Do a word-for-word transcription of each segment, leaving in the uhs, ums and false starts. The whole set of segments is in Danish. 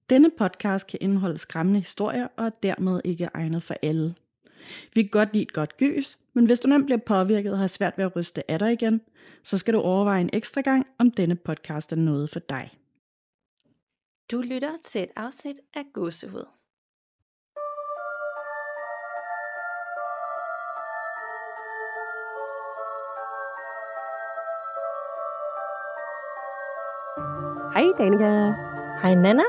Denne podcast kan indeholde skræmmende historier og er dermed ikke egnet for alle. Vi kan godt lide et godt gys, men hvis du nemt bliver påvirket og har svært ved at ryste af dig igen, så skal du overveje en ekstra gang, om denne podcast er noget for dig. Du lytter til et afsnit af Gåsehud. Hej Danika. Hej Nana.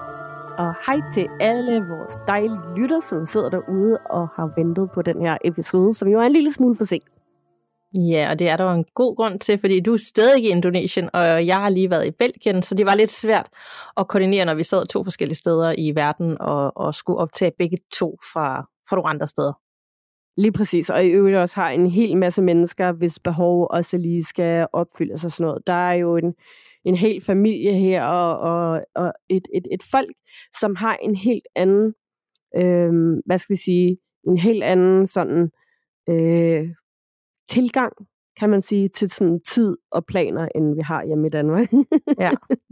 Og hej til alle vores dejlige lytter, som sidder derude og har ventet på den her episode, som jo er en lille smule for sent. Ja, og det er der jo en god grund til, fordi du er stadig i Indonesien, og jeg har lige været i Belgien, så det var lidt svært at koordinere, når vi sad to forskellige steder i verden og, og skulle optage begge to fra, fra nogle andre steder. Lige præcis, og i øvrigt også har en hel masse mennesker, hvis behov også lige skal opfyldes og sådan noget. Der er jo en en hel familie her, og, og, og et, et, et folk, som har en helt anden, øh, hvad skal vi sige, en helt anden sådan øh, tilgang, kan man sige, til sådan tid og planer, end vi har hjemme i Danmark. Ja.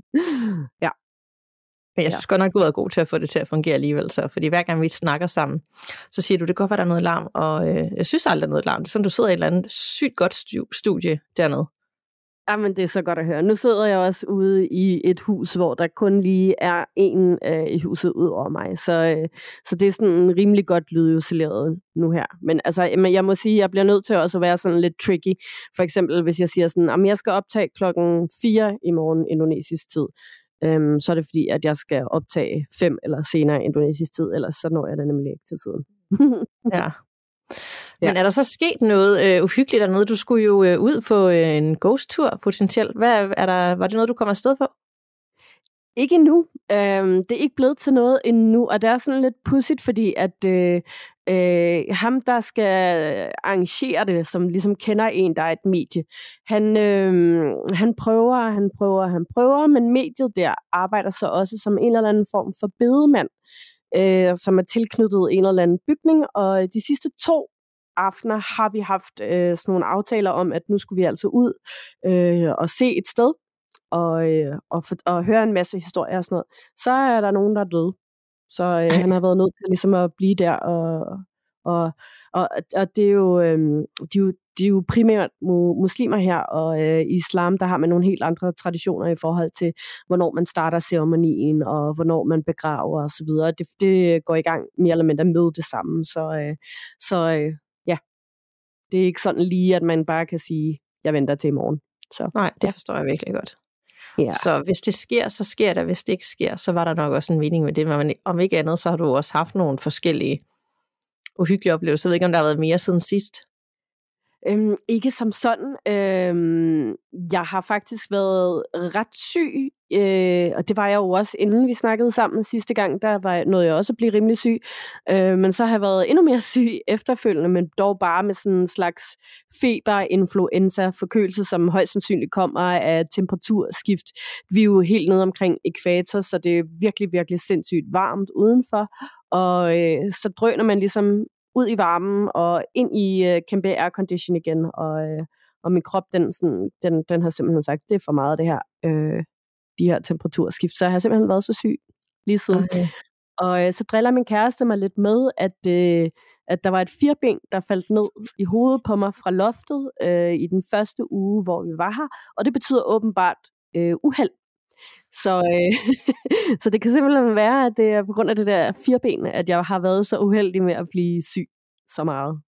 Ja. Men jeg synes godt nok, du er god til at få det til at fungere alligevel, så, fordi hver gang vi snakker sammen, så siger du, det kan godt være, der er noget larm, og øh, jeg synes aldrig, der er noget larm. Det er som, du sidder i et eller andet sygt godt studie dernede. Jamen, det er så godt at høre. Nu sidder jeg også ude i et hus, hvor der kun lige er en øh, i huset ud over mig. Så, øh, så det er sådan rimelig godt lydisoleret nu her. Men altså, jeg må sige, at jeg bliver nødt til også at være sådan lidt tricky. For eksempel, hvis jeg siger sådan, at jeg skal optage klokken fire i morgen indonesisk tid. Øhm, så er det fordi, at jeg skal optage fem eller senere indonesisk tid. Ellers så når jeg det nemlig ikke til tiden. Ja. Men ja. Er der så sket noget øh, uhyggeligt dernede? Du skulle jo øh, ud på øh, en ghost-tur potentielt. Hvad, er der, var det noget, du kom afsted på? Ikke endnu. Øhm, det er ikke blevet til noget endnu, og det er sådan lidt pudsigt, fordi at øh, øh, ham, der skal arrangere det, som ligesom kender en, der er et medie, han, øh, han prøver, han prøver, han prøver, men mediet der arbejder så også som en eller anden form for bedemand, øh, som er tilknyttet en eller anden bygning, og de sidste to aftener har vi haft øh, sådan nogle aftaler om, at nu skulle vi altså ud øh, og se et sted, og, øh, og, for, og høre en masse historier og sådan noget. Så er der nogen, der er døde. Så øh, han har været nødt til ligesom at blive der, og, og, og, og det er jo, øh, de er jo de er jo primært muslimer her, og øh, i islam, der har man nogle helt andre traditioner i forhold til, hvornår man starter ceremonien, og hvornår man begraver og så videre. Det, det går i gang mere eller mindre med det samme, så, øh, så øh, ja, det er ikke sådan lige, at man bare kan sige, jeg venter til i morgen. Så, nej, det ja. Forstår jeg virkelig godt. Ja. Så hvis det sker, så sker det. Hvis det ikke sker, så var der nok også en mening med det. Men om ikke andet, så har du også haft nogle forskellige uhyggelige oplevelser. Jeg ved ikke, om der har været mere siden sidst. Øhm, ikke som sådan. Øhm, jeg har faktisk været ret syg, øh, og det var jeg jo også, inden vi snakkede sammen sidste gang. Der var noget jeg også at blive rimelig syg. Øh, men så har jeg været endnu mere syg efterfølgende, men dog bare med sådan en slags feber, influenza, forkølelse, som højst sandsynligt kommer af temperaturskift. Vi er jo helt nede omkring ækvator, så det er virkelig, virkelig sindssygt varmt udenfor. Og øh, så drøner man ligesom ud i varmen og ind i uh, kæmpe aircondition igen, og, uh, og min krop, den, sådan, den, den har simpelthen sagt, det er for meget det her, uh, de her temperaturskift, så jeg har simpelthen været så syg lige siden. Okay. Og uh, så driller min kæreste mig lidt med, at, uh, at der var et firben, der faldt ned i hovedet på mig fra loftet uh, i den første uge, hvor vi var her, og det betyder åbenbart uh, uheld. Så, øh, så det kan simpelthen være, at det er på grund af det der firben, at jeg har været så uheldig med at blive syg så meget.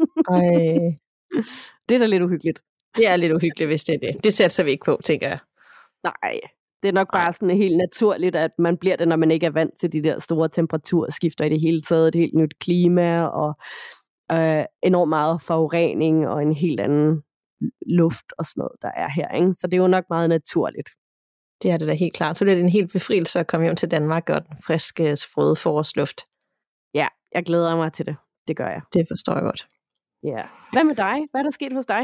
Ej. Det er da lidt uhyggeligt. Det er lidt uhyggeligt, hvis det er det. Det sætter vi ikke på, tænker jeg. Nej, det er nok bare sådan helt naturligt, at man bliver det, når man ikke er vant til de der store temperaturskifter i det hele taget. Et helt nyt klima og øh, enormt meget forurening og en helt anden luft og sådan noget, der er her. Ikke? Så det er jo nok meget naturligt. Det er det da helt klart. Så bliver det en helt befrielse at komme hjem til Danmark og den friske, frøde forårsluft. Ja, jeg glæder mig til det. Det gør jeg. Det forstår jeg godt. Ja. Hvad med dig? Hvad er der sket hos dig?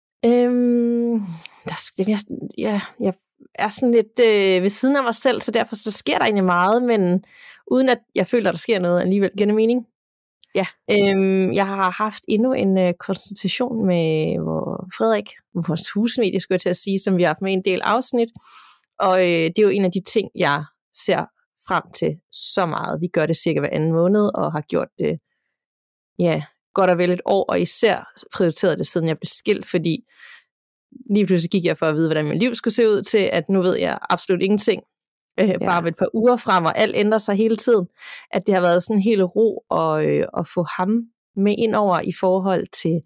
Øhm, der, jeg, ja, jeg er sådan lidt øh, ved siden af mig selv, så derfor så sker der egentlig meget, men uden at jeg føler, at der sker noget alligevel. Giver det mening? Ja. Øhm, jeg har haft endnu en øh, konsultation med hvor Frederik, vores husmedie, skulle jeg til at sige, som vi har haft med en del afsnit. Og øh, det er jo en af de ting, jeg ser frem til så meget. Vi gør det cirka hver anden måned, og har gjort det, ja, godt og vel et år, og især prioriteret det, siden jeg blev skilt, fordi lige pludselig gik jeg for at vide, hvordan mit liv skulle se ud, til at nu ved jeg absolut ingenting. Øh, ja. Bare ved et par uger frem, og alt ændrer sig hele tiden. At det har været sådan en helt ro at, øh, at få ham med ind over i forhold til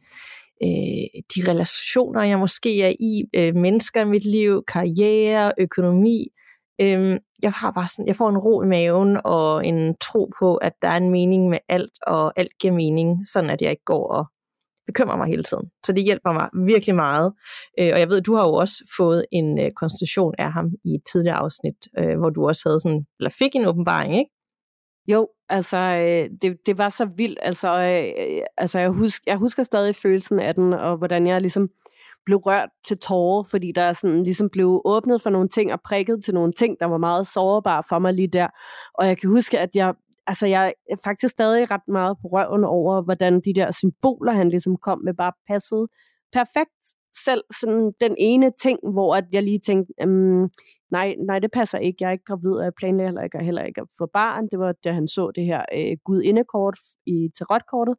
øh, de relationer, jeg måske er i, øh, mennesker i mit liv, karriere, økonomi. Øh, jeg har bare sådan, jeg får en ro i maven og en tro på, at der er en mening med alt, og alt giver mening, sådan at jeg ikke går og bekymrer mig hele tiden. Så det hjælper mig virkelig meget. Øh, og jeg ved, du har jo også fået en øh, konsultation af ham i et tidligere afsnit, øh, hvor du også havde sådan, eller fik en åbenbaring, ikke? Jo, altså øh, det, det var så vildt. Altså, øh, altså jeg, husk, jeg husker stadig følelsen af den, og hvordan jeg ligesom blev rørt til tårer, fordi der sådan ligesom blev åbnet for nogle ting og prikket til nogle ting, der var meget sårbare for mig lige der. Og jeg kan huske, at jeg Altså, jeg er faktisk stadig ret meget på røven over, hvordan de der symboler, han ligesom kom med, bare passede perfekt. Selv sådan den ene ting, hvor at jeg lige tænkte, um, nej, nej, det passer ikke. Jeg er ikke gravid, og jeg planlægger heller ikke, heller ikke at få barn. Det var, da han så det her øh, gudindekort i tarotkortet,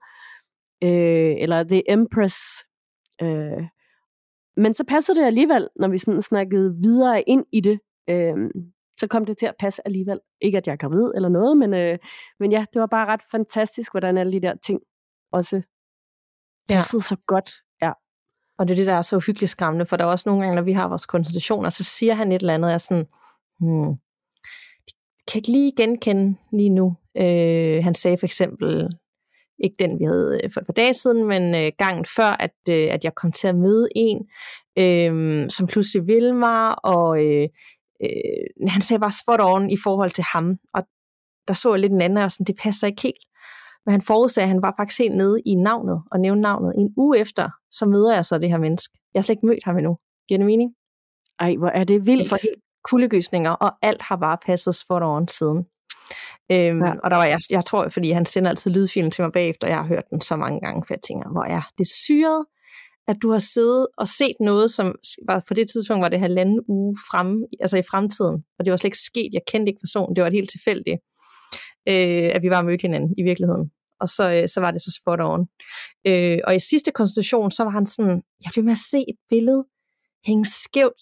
øh, eller The Empress. Øh. Men så passede det alligevel, når vi sådan snakkede videre ind i det. Øh. Så kom det til at passe alligevel. Ikke at jeg er gravid eller noget, men, øh, men ja, det var bare ret fantastisk, hvordan alle de der ting også passede ja. så godt. Ja. Og det er det, der er så uhyggeligt skræmmende, for der er også nogle gange, når vi har vores konsultationer, så siger han et eller andet, og jeg er sådan, hmm, kan ikke lige genkende lige nu. Øh, han sagde for eksempel, ikke den, vi havde for et par dage siden, men øh, gangen før, at, øh, at jeg kom til at møde en, øh, som pludselig ville mig, og øh, Øh, han sagde bare spot on i forhold til ham, og der så jeg lidt en anden, og sådan, det passer ikke helt. Men han forudsagde, at han var faktisk helt nede i navnet, og nævnte navnet. En uge efter, så møder jeg så det her menneske. Jeg har slet ikke mødt ham endnu. Giver det mening? Ej, hvor er det vildt. Jeg får helt kuldegysninger, og alt har bare passet spot on siden. Øhm, ja. Og der var jeg, jeg tror, fordi han sender altid lydfilen til mig bagefter, og jeg har hørt den så mange gange, for jeg tænker, hvor er det syret, at du har siddet og set noget, som var, på det tidspunkt var det halvanden uge fremme, altså i fremtiden, og det var slet ikke sket, jeg kendte ikke personen, det var helt tilfældigt, øh, at vi var mødt hinanden i virkeligheden, og så, øh, så var det så spot on. Øh, og i sidste konsultation, så var han sådan, jeg blev med at se et billede hænge skævt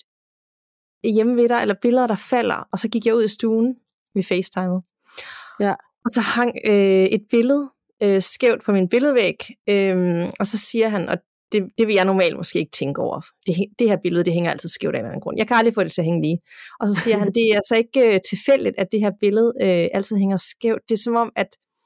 hjemme ved dig, eller billeder, der falder, og så gik jeg ud i stuen, vi FaceTimede, ja. og så hang øh, et billede øh, skævt på min billedvæg, øh, og så siger han, og Det, det vil jeg normalt måske ikke tænke over. Det, det her billede, det hænger altid skævt af en anden grund. Jeg kan aldrig få det til at hænge lige. Og så siger han, det er altså ikke uh, tilfældigt, at det her billede uh, altid hænger skævt. Det er som om, at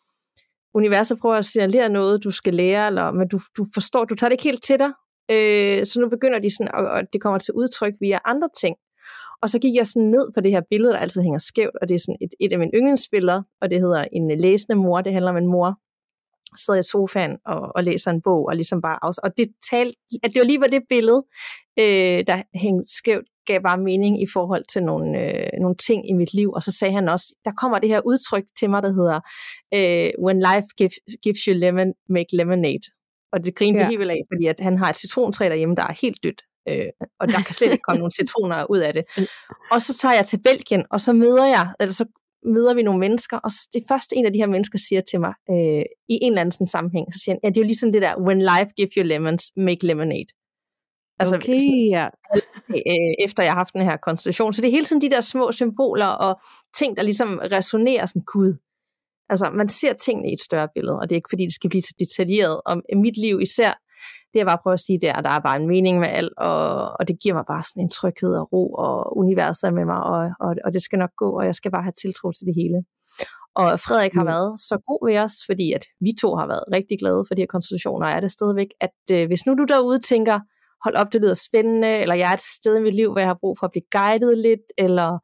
universet prøver at signalere noget, du skal lære, eller, men du, du forstår, du tager det ikke helt til dig. Uh, så nu begynder de sådan, og, og det kommer til udtryk via andre ting. Og så gik jeg sådan ned på det her billede, der altid hænger skævt, og det er sådan et, et af mine yndlingsbilleder, og det hedder En læsende mor. Det handler om en mor, sidder i sofaen og, og læser en bog, og ligesom bare afs- og det talte, at det var lige var det billede, øh, der hængte skævt, gav bare mening i forhold til nogle, øh, nogle ting i mit liv, og så sagde han også, der kommer det her udtryk til mig, der hedder, øh, when life gives, gives you lemon, make lemonade, og det griner ja. helt vildt af, fordi at han har et citrontræ derhjemme, der er helt dødt, øh, og der kan slet ikke komme nogle citroner ud af det, og så tager jeg til Belgien, og så møder jeg, eller så møder vi nogle mennesker, og det første en af de her mennesker siger til mig, øh, i en eller anden sådan sammenhæng, så siger han, ja, det er jo ligesom det der, when life gives you lemons, make lemonade. Altså, okay, sådan, ja. øh, efter jeg har haft den her konstellation. Så det er hele tiden de der små symboler, og ting, der ligesom resonerer sådan, gud. Altså, man ser tingene i et større billede, og det er ikke fordi, det skal blive så detaljeret. Og mit liv især, det jeg bare prøver at sige, det er, at der er bare en mening med alt, og, og det giver mig bare sådan en tryghed og ro, og universet er med mig, og, og, og det skal nok gå, og jeg skal bare have tiltro til det hele. Og Frederik har mm. været så god ved os, fordi at vi to har været rigtig glade for de her konsultationer, og er det stadigvæk, at øh, hvis nu du derude tænker, hold op, det lyder spændende, eller jeg er et sted i mit liv, hvor jeg har brug for at blive guidet lidt, eller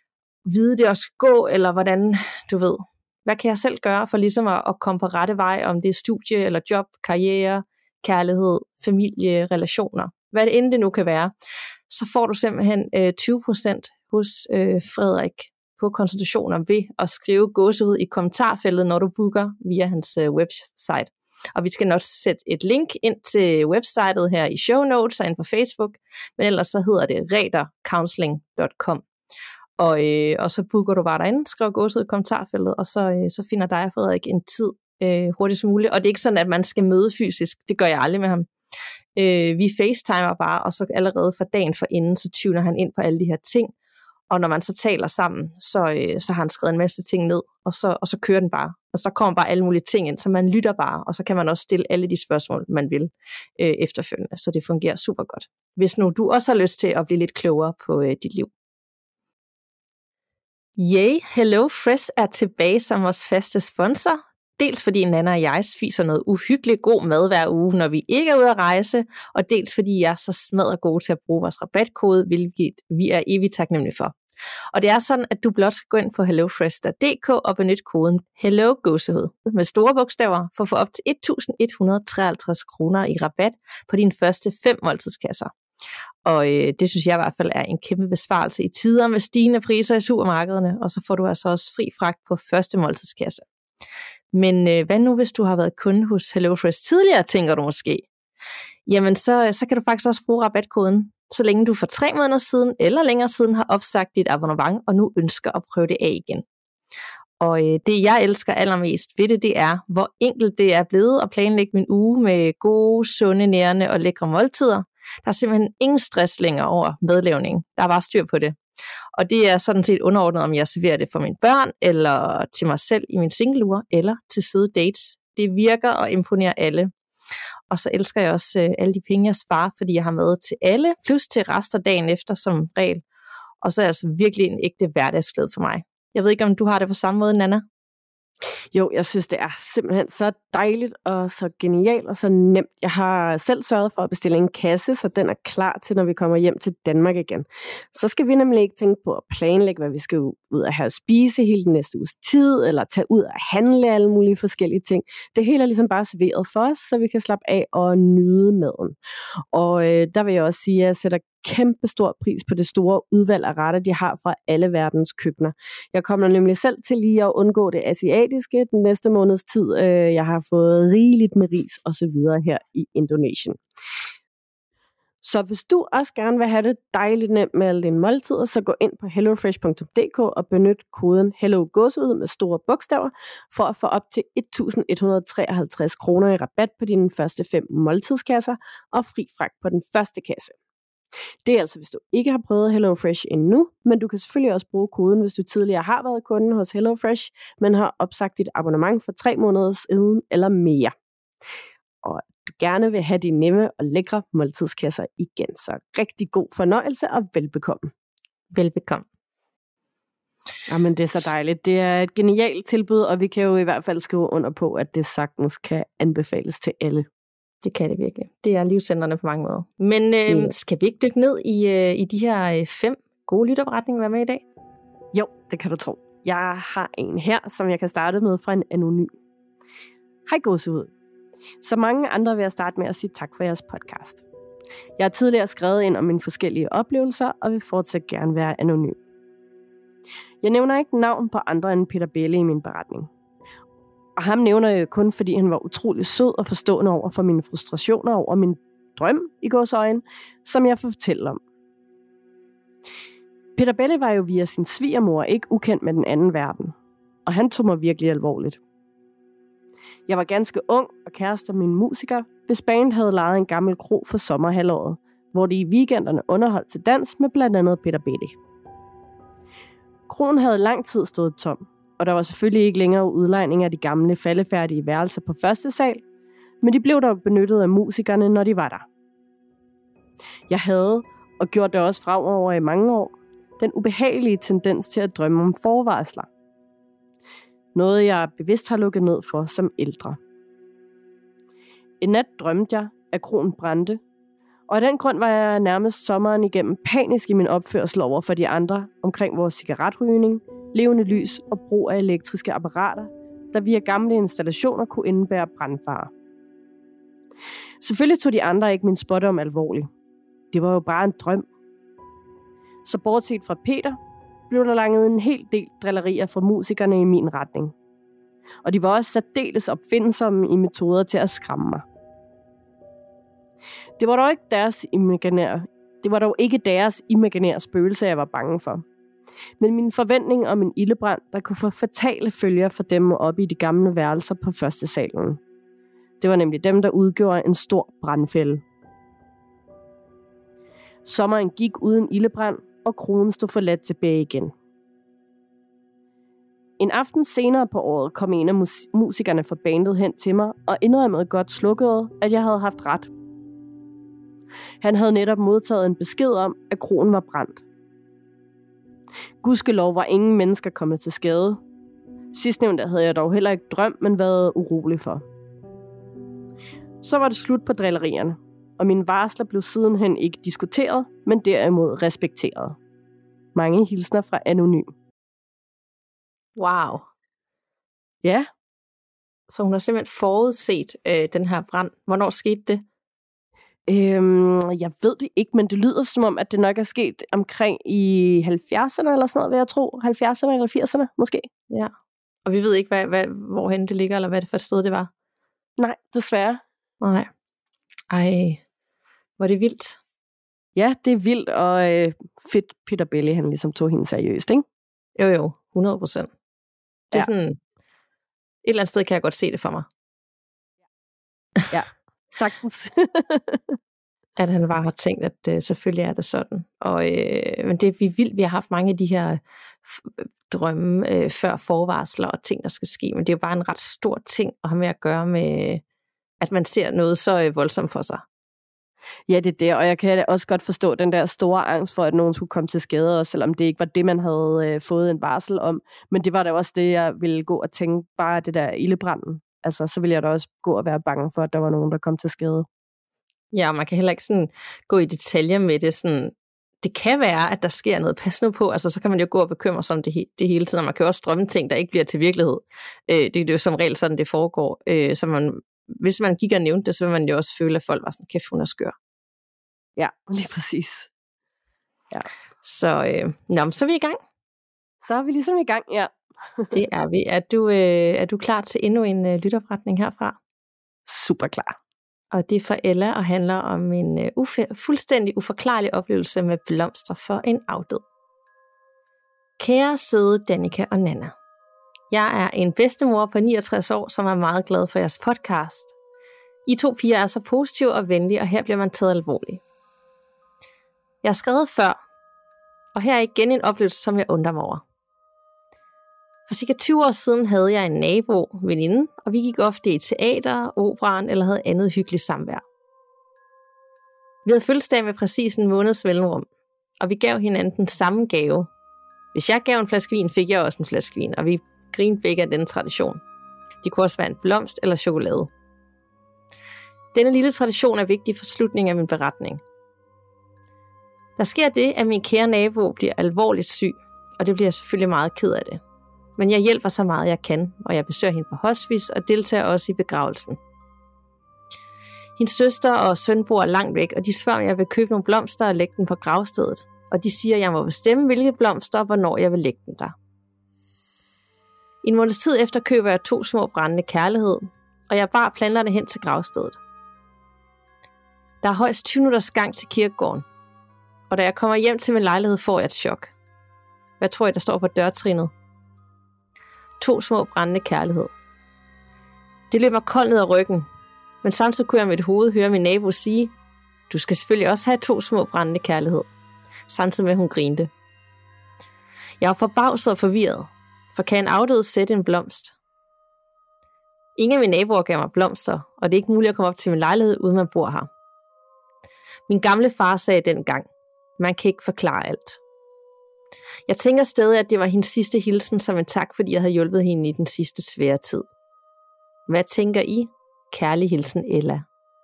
vide det også skal gå, eller hvordan, du ved, hvad kan jeg selv gøre for ligesom at, at komme på rette vej, om det er studie, eller job, karriere, kærlighed, familie, relationer, hvad det end det nu kan være, så får du simpelthen øh, tyve procent hos øh, Frederik på konsultationer ved at skrive gåsehud i kommentarfeltet, når du booker via hans øh, website. Og vi skal nok sætte et link ind til websitet her i show notes og ind på Facebook, men ellers så hedder det redercounseling punktum com. Og, øh, og så booker du bare derinde, skriver gåsehud i kommentarfeltet, og så, øh, så finder dig og Frederik en tid øh, hurtigst muligt. Og det er ikke sådan, at man skal møde fysisk. Det gør jeg aldrig med ham. Øh, vi facetimer bare, og så allerede fra dagen forinden, så tuner han ind på alle de her ting. Og når man så taler sammen, så, øh, så har han skrevet en masse ting ned, og så, og så kører den bare. Og så der kommer bare alle mulige ting ind, så man lytter bare, og så kan man også stille alle de spørgsmål, man vil øh, efterfølgende. Så det fungerer super godt. Hvis nu du også har lyst til at blive lidt klogere på øh, dit liv. Yay, HelloFresh er tilbage som vores faste sponsor. Dels fordi Nana og jeg spiser noget uhyggeligt god mad hver uge, når vi ikke er ude at rejse, og dels fordi jeg er så smadret gode til at bruge vores rabatkode, hvilket vi er evigt taknemmelige for. Og det er sådan, at du blot skal gå ind på hellofresh punktum d k og benytte koden HELLOGÅSEHUD med store bogstaver for at få op til et tusind et hundrede og treoghalvtreds kroner i rabat på dine første fem måltidskasser. Og øh, det synes jeg i hvert fald er en kæmpe besparelse i tider med stigende priser i supermarkederne, og så får du altså også fri fragt på første måltidskasse. Men øh, hvad nu, hvis du har været kunde hos HelloFresh tidligere, tænker du måske? Jamen, så, så kan du faktisk også bruge rabatkoden, så længe du for tre måneder siden eller længere siden har opsagt dit abonnement, og nu ønsker at prøve det af igen. Og øh, det, jeg elsker allermest ved det, det er, hvor enkelt det er blevet at planlægge min uge med gode, sunde, nærende og lækre måltider. Der er simpelthen ingen stress længere over madlavning. Der er bare styr på det. Og det er sådan set underordnet, om jeg serverer det for mine børn, eller til mig selv i min single-uge, eller til søde dates. Det virker og imponerer alle. Og så elsker jeg også øh, alle de penge, jeg sparer, fordi jeg har mad til alle, plus til rester dagen efter som regel. Og så er det altså virkelig en ægte hverdagsglæde for mig. Jeg ved ikke, om du har det på samme måde, Nana? Jo, jeg synes, det er simpelthen så dejligt og så genialt og så nemt. Jeg har selv sørget for at bestille en kasse, så den er klar til, når vi kommer hjem til Danmark igen. Så skal vi nemlig ikke tænke på at planlægge, hvad vi skal ud og have at spise hele den næste uges tid, eller tage ud og handle alle mulige forskellige ting. Det hele er ligesom bare serveret for os, så vi kan slappe af og nyde maden. Og øh, der vil jeg også sige, at jeg sætter kæmpe stor pris på det store udvalg af retter, de har fra alle verdens køkkener. Jeg kommer nemlig selv til lige at undgå det asiatiske den næste måneds tid. Jeg har fået rigeligt med ris og så videre her i Indonesien. Så hvis du også gerne vil have det dejligt nemt med alle dine måltider, så gå ind på hellofresh punktum d k og benyt koden HELLOGÅSEHUD med store bogstaver for at få op til et tusind et hundrede og treoghalvtreds kroner i rabat på dine første fem måltidskasser og fri fragt på den første kasse. Det er altså, hvis du ikke har prøvet HelloFresh endnu, men du kan selvfølgelig også bruge koden, hvis du tidligere har været kunde hos HelloFresh, men har opsagt dit abonnement for tre måneder siden eller mere. Og du gerne vil have de nemme og lækre måltidskasser igen. Så rigtig god fornøjelse og velbekomme. Velbekomme. Jamen, det er så dejligt. Det er et genialt tilbud, og vi kan jo i hvert fald skrive under på, at det sagtens kan anbefales til alle. Det kan det virkelig. Det er livscentrene på mange måder. Men øh, mm. skal vi ikke dykke ned i, øh, i de her øh, fem gode lytterberetninger, hvad med i dag? Jo, det kan du tro. Jeg har en her, som jeg kan starte med fra en anonym. Hej gåsehud. Så mange andre vil jeg starte med at sige tak for jeres podcast. Jeg har tidligere skrevet ind om mine forskellige oplevelser, og vil fortsat gerne være anonym. Jeg nævner ikke navn på andre end Peter Belle i min beretning. Og ham nævner jeg kun, fordi han var utrolig sød og forstående over for mine frustrationer over min drøm i gåseøjne, som jeg får fortælle om. Peter Belle var jo via sin svigermor ikke ukendt med den anden verden, og han tog mig virkelig alvorligt. Jeg var ganske ung og kærester med en musiker, hvis band havde lejet en gammel kro for sommerhalvåret, hvor de i weekenderne underholdt til dans med blandt andet Peter Belle. Kroen havde lang tid stået tom, og der var selvfølgelig ikke længere udlejning af de gamle faldefærdige værelser på første sal, men de blev dog benyttet af musikerne, når de var der. Jeg havde, og gjorde det også fremover i mange år, den ubehagelige tendens til at drømme om forvarsler. Noget jeg bevidst har lukket ned for som ældre. En nat drømte jeg, at kroen brændte, og af den grund var jeg nærmest sommeren igennem panisk i min opførsel over for de andre omkring vores cigaretrygning, levende lys og brug af elektriske apparater, der via gamle installationer kunne indebære brandfare. Selvfølgelig tog de andre ikke min spådom alvorligt. Det var jo bare en drøm. Så bortset fra Peter, blev der langet en hel del drillerier fra musikerne i min retning. Og de var også særdeles opfindsomme i metoder til at skræmme mig. Det var dog ikke deres imaginære, det var dog ikke deres imaginære spøgelse, jeg var bange for. Men min forventning om en ildebrand, der kunne få fatale følger for dem oppe i de gamle værelser på første salen. Det var nemlig dem, der udgjorde en stor brandfælde. Sommeren gik uden ildebrand, og kronen stod forladt tilbage igen. En aften senere på året kom en af mus- musikerne fra bandet hen til mig og indrømmede godt slukket, at jeg havde haft ret. Han havde netop modtaget en besked om, at kronen var brændt. Gudskelov var ingen mennesker kommet til skade. Sidstnævnte havde jeg dog heller ikke drømt, men været urolig for. Så var det slut på drillerierne, og mine varsler blev sidenhen ikke diskuteret, men derimod respekteret. Mange hilsner fra Anonym. Wow. Ja. Så hun har simpelthen forudset øh, den her brand. Hvornår skete det? Øhm, jeg ved det ikke, men det lyder som om, at det nok er sket omkring i halvfjerdserne eller sådan noget, vil jeg tro. halvfjerdserne eller firserne måske. Ja. Og vi ved ikke, hvad, hvad, hvorhen det ligger, eller hvad det for et sted det var? Nej, desværre. Nej. Ej, var det vildt? Ja, det er vildt, og øh, fedt Peter Belli, han ligesom tog hende seriøst, ikke? Jo, jo, hundrede procent. Det er ja. sådan, et eller andet sted kan jeg godt se det for mig. Ja, sagtens. At han bare har tænkt, at øh, selvfølgelig er det sådan. Og, øh, men det er vi vildt, vi har haft mange af de her f- drømme øh, før forvarsler og ting, der skal ske, men det er jo bare en ret stor ting at have med at gøre med, at man ser noget så øh, voldsomt for sig. Ja, det er det, og jeg kan også godt forstå den der store angst for, at nogen skulle komme til skade, også selvom det ikke var det, man havde øh, fået en varsel om. Men det var da også det, jeg ville gå og tænke, bare det der ildebranden. Altså, så ville jeg da også gå og være bange for, at der var nogen, der kom til skade. Ja, og man kan heller ikke sådan gå i detaljer med det. Sådan, det kan være, at der sker noget. Pas nu på, altså så kan man jo gå og bekymre sig om det, he- det hele tiden, og man kan jo også drømme ting, der ikke bliver til virkelighed. Øh, det, det er jo som regel sådan, det foregår. Øh, så man, hvis man gik og nævnte det, så vil man jo også føle, at folk var sådan, kæft, hun er skør. Ja, lige præcis. Ja. Så, øh, nå, så er vi i gang. Så er vi ligesom i gang, ja. Det er vi. Er du, øh, er du klar til endnu en øh, lytopretning herfra? Super klar. Og det er fra Ella og handler om en øh, uf- fuldstændig uforklarlig oplevelse med blomster for en afdød. Kære søde Danika og Nana. Jeg er en bedstemor på niogtres år, som er meget glad for jeres podcast. I to piger er så positive og venlige, og her bliver man taget alvorligt. Jeg har skrevet før, og her er igen en oplevelse, som jeg undrer mig over. For cirka tyve år siden havde jeg en nabo, veninde, og vi gik ofte i teater, operaen eller havde andet hyggeligt samvær. Vi havde fødselsdag med præcis en måneds mellemrum, og vi gav hinanden den samme gave. Hvis jeg gav en flaske vin, fik jeg også en flaske vin, og vi grinede begge af denne tradition. Det kunne også være en blomst eller chokolade. Denne lille tradition er vigtig for slutningen af min beretning. Der sker det, at min kære nabo bliver alvorligt syg, og det bliver jeg selvfølgelig meget ked af det. Men jeg hjælper så meget jeg kan, og jeg besøger hende på hospice og deltager også i begravelsen. Hendes søster og søn bor langt væk, og de spørger, om jeg vil købe nogle blomster og lægge dem på gravstedet. Og de siger, at jeg må bestemme, hvilke blomster og hvornår jeg vil lægge dem der. En måneds tid efter køber jeg to små brændende kærlighed, og jeg bare planterne hen til gravstedet. Der er højst tyve minutters gang til kirkegården, og da jeg kommer hjem til min lejlighed, får jeg et chok. Hvad tror I, der står på dørtrinet? To små brændende kærlighed. Det løb mig koldt ned ad ryggen, men samtidig kunne jeg med et hoved høre min nabo sige, du skal selvfølgelig også have to små brændende kærlighed, samtidig med at hun grinte. Jeg var forbavset og forvirret, for kan en afdød sætte en blomst? Ingen af mine naboer gav mig blomster, og det er ikke muligt at komme op til min lejlighed, uden man bor her. Min gamle far sagde dengang, man kan ikke forklare alt. Jeg tænker stadig, at det var hendes sidste hilsen som en tak, fordi jeg havde hjulpet hende i den sidste svære tid. Hvad tænker I? Kærlig hilsen, Ella.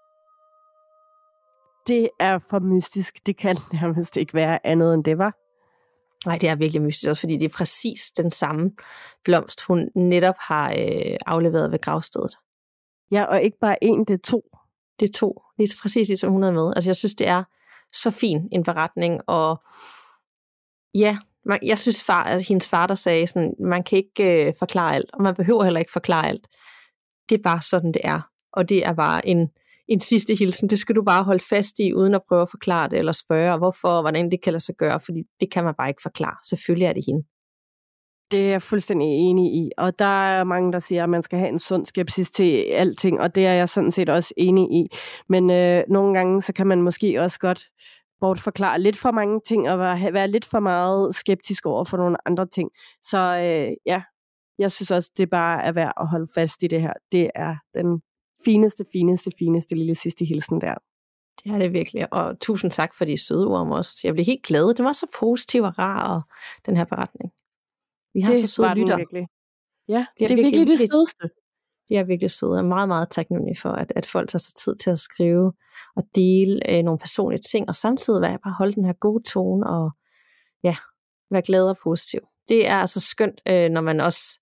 Det er for mystisk. Det kan nærmest ikke være andet end det, var. Nej, det er virkelig mystisk også, fordi det er præcis den samme blomst, hun netop har øh, afleveret ved gravstedet. Ja, og ikke bare en, det er to. Det er to. Lige så præcis ligesom hun havde med. Altså, jeg synes, det er så fin en beretning, og ja, man, jeg synes, far, at hendes far, der sagde sådan, man kan ikke øh, forklare alt, og man behøver heller ikke forklare alt. Det er bare sådan, det er. Og det er bare en, en sidste hilsen, det skal du bare holde fast i, uden at prøve at forklare det, eller spørge, hvorfor, og hvordan det kan lade sig gøre, fordi det kan man bare ikke forklare. Selvfølgelig er det hende. Det er jeg fuldstændig enig i, og der er mange, der siger, at man skal have en sund skepsis til alting, og det er jeg sådan set også enig i. Men øh, nogle gange, så kan man måske også godt bortforklare lidt for mange ting, og være, være lidt for meget skeptisk over for nogle andre ting. Så øh, ja, jeg synes også, det bare er værd at holde fast i det her. Det er den fineste, fineste, fineste lille sidste hilsen der. Det er det virkelig, og tusind tak for de søde ord om os. Jeg blev helt glad. Det var så positiv og rar, og den her beretning. Vi har det så søde lytter. Virkelig. Ja, det, det er, er virkelig, virkelig det sødeste. De er virkelig søde. Jeg er meget, meget taknemmelig for, at, at folk tager sig tid til at skrive og dele øh, nogle personlige ting, og samtidig være bare holde den her gode tone, og ja, være glad og positiv. Det er altså skønt, øh, når man også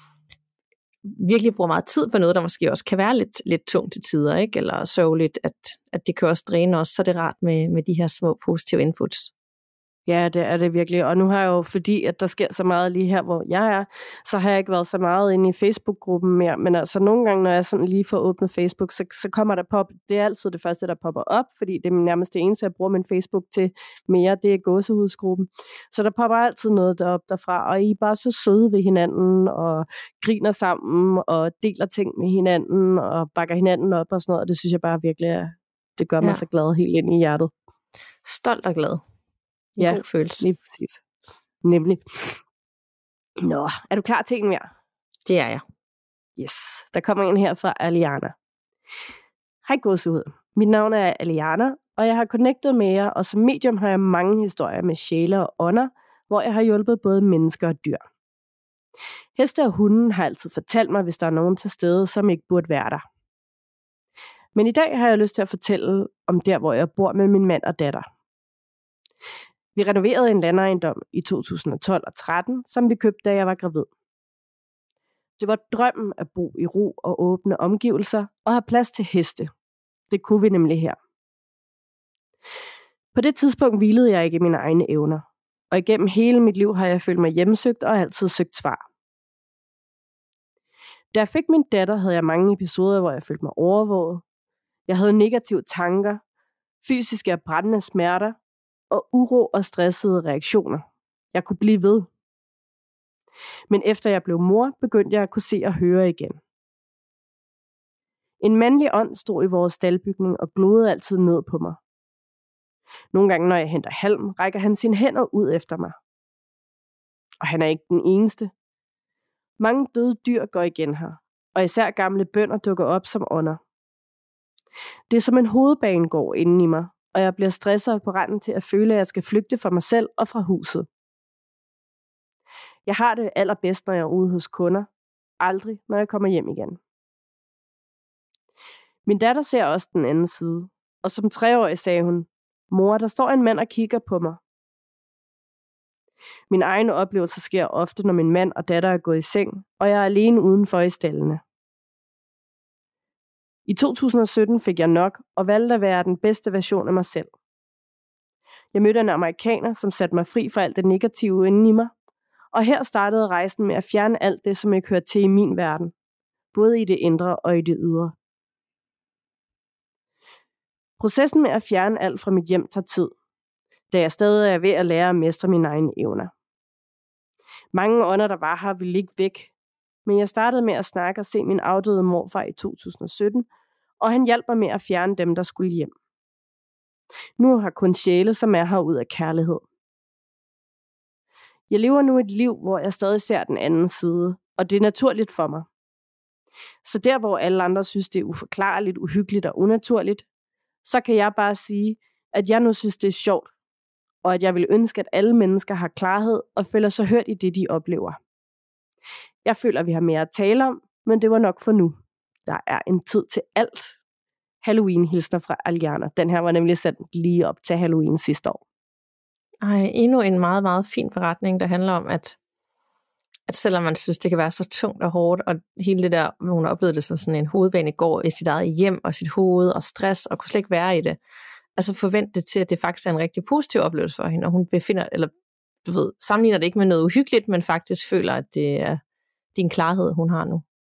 virkelig bruger meget tid på noget, der måske også kan være lidt, lidt tungt til tider, ikke? Eller sørgeligt, at, at det kan også dræne os, så er det rart med, med de her små positive inputs. Ja, det er det virkelig. Og nu har jeg jo, fordi at der sker så meget lige her, hvor jeg er, så har jeg ikke været så meget inde i Facebook-gruppen mere. Men altså nogle gange, når jeg sådan lige får åbnet Facebook, så, så kommer der pop. Det er altid det første, der popper op, fordi det er nærmest det eneste, jeg bruger min Facebook til mere. Det er gåsehudsgruppen. Så der popper altid noget derop derfra, og I er bare så søde ved hinanden, og griner sammen, og deler ting med hinanden, og bakker hinanden op og sådan noget. Og det synes jeg bare virkelig, er, det gør mig ja. så glad helt ind i hjertet. Stolt og glad. En ja, god følelse. Lige præcis. Nemlig. Nå, er du klar til en mere? Det er jeg. Yes, der kommer en her fra Aliana. Hej gåsehud. Mit navn er Aliana, og jeg har connectet med jer, og som medium har jeg mange historier med sjæle og ånder, hvor jeg har hjulpet både mennesker og dyr. Heste og hunden har altid fortalt mig, hvis der er nogen til stede, som ikke burde være der. Men i dag har jeg lyst til at fortælle om der, hvor jeg bor med min mand og datter. Vi renoverede en landejendom i to tusind og tolv og tretten, som vi købte, da jeg var gravid. Det var drømmen at bo i ro og åbne omgivelser og have plads til heste. Det kunne vi nemlig her. På det tidspunkt hvilede jeg ikke i mine egne evner, og igennem hele mit liv har jeg følt mig hjemmesøgt og altid søgt svar. Da jeg fik min datter, havde jeg mange episoder, hvor jeg følte mig overvåget. Jeg havde negative tanker, fysiske og brændende smerter, og uro og stressede reaktioner. Jeg kunne blive ved. Men efter jeg blev mor, begyndte jeg at kunne se og høre igen. En mandlig ånd stod i vores staldbygning og glodede altid ned på mig. Nogle gange, når jeg henter halm, rækker han sine hænder ud efter mig. Og han er ikke den eneste. Mange døde dyr går igen her, og især gamle bønder dukker op som ånder. Det er som en hovedbanegård inde i mig, og jeg bliver stresset på randen til at føle, at jeg skal flygte fra mig selv og fra huset. Jeg har det allerbedst, når jeg er ude hos kunder. Aldrig, når jeg kommer hjem igen. Min datter ser også den anden side, og som treårig sagde hun, mor, der står en mand og kigger på mig. Min egen oplevelse sker ofte, når min mand og datter er gået i seng, og jeg er alene udenfor i staldene. I to tusind og sytten fik jeg nok og valgte at være den bedste version af mig selv. Jeg mødte en amerikaner, som satte mig fri fra alt det negative inde i mig, og her startede rejsen med at fjerne alt det, som ikke hørte til i min verden, både i det indre og i det ydre. Processen med at fjerne alt fra mit hjem tager tid, da jeg stadig er ved at lære at mestre mine egne evner. Mange ånder, der var her, ville ikke væk, men jeg startede med at snakke og se min afdøde morfar i to tusind og sytten, og han hjalp mig med at fjerne dem, der skulle hjem. Nu har kun sjæle, som er her ud af kærlighed. Jeg lever nu et liv, hvor jeg stadig ser den anden side, og det er naturligt for mig. Så der, hvor alle andre synes, det er uforklarligt, uhyggeligt og unaturligt, så kan jeg bare sige, at jeg nu synes, det er sjovt, og at jeg vil ønske, at alle mennesker har klarhed og føler sig hørt i det, de oplever. Jeg føler, at vi har mere at tale om, men det var nok for nu. Der er en tid til alt. Halloween-hilsner fra Aliana. Den her var nemlig sendt lige op til Halloween sidste år. Ej, endnu en meget, meget fin beretning, der handler om, at, at selvom man synes, det kan være så tungt og hårdt, og hele det der, hun har oplevet det som sådan en hovedbanegård i sit eget hjem, og sit hoved, og stress, og kunne slet ikke være i det. Altså forvente det til, at det faktisk er en rigtig positiv oplevelse for hende, og hun befinder, eller du ved, sammenligner det ikke med noget uhyggeligt, men faktisk føler, at det er, det er en klarhed, hun har nu.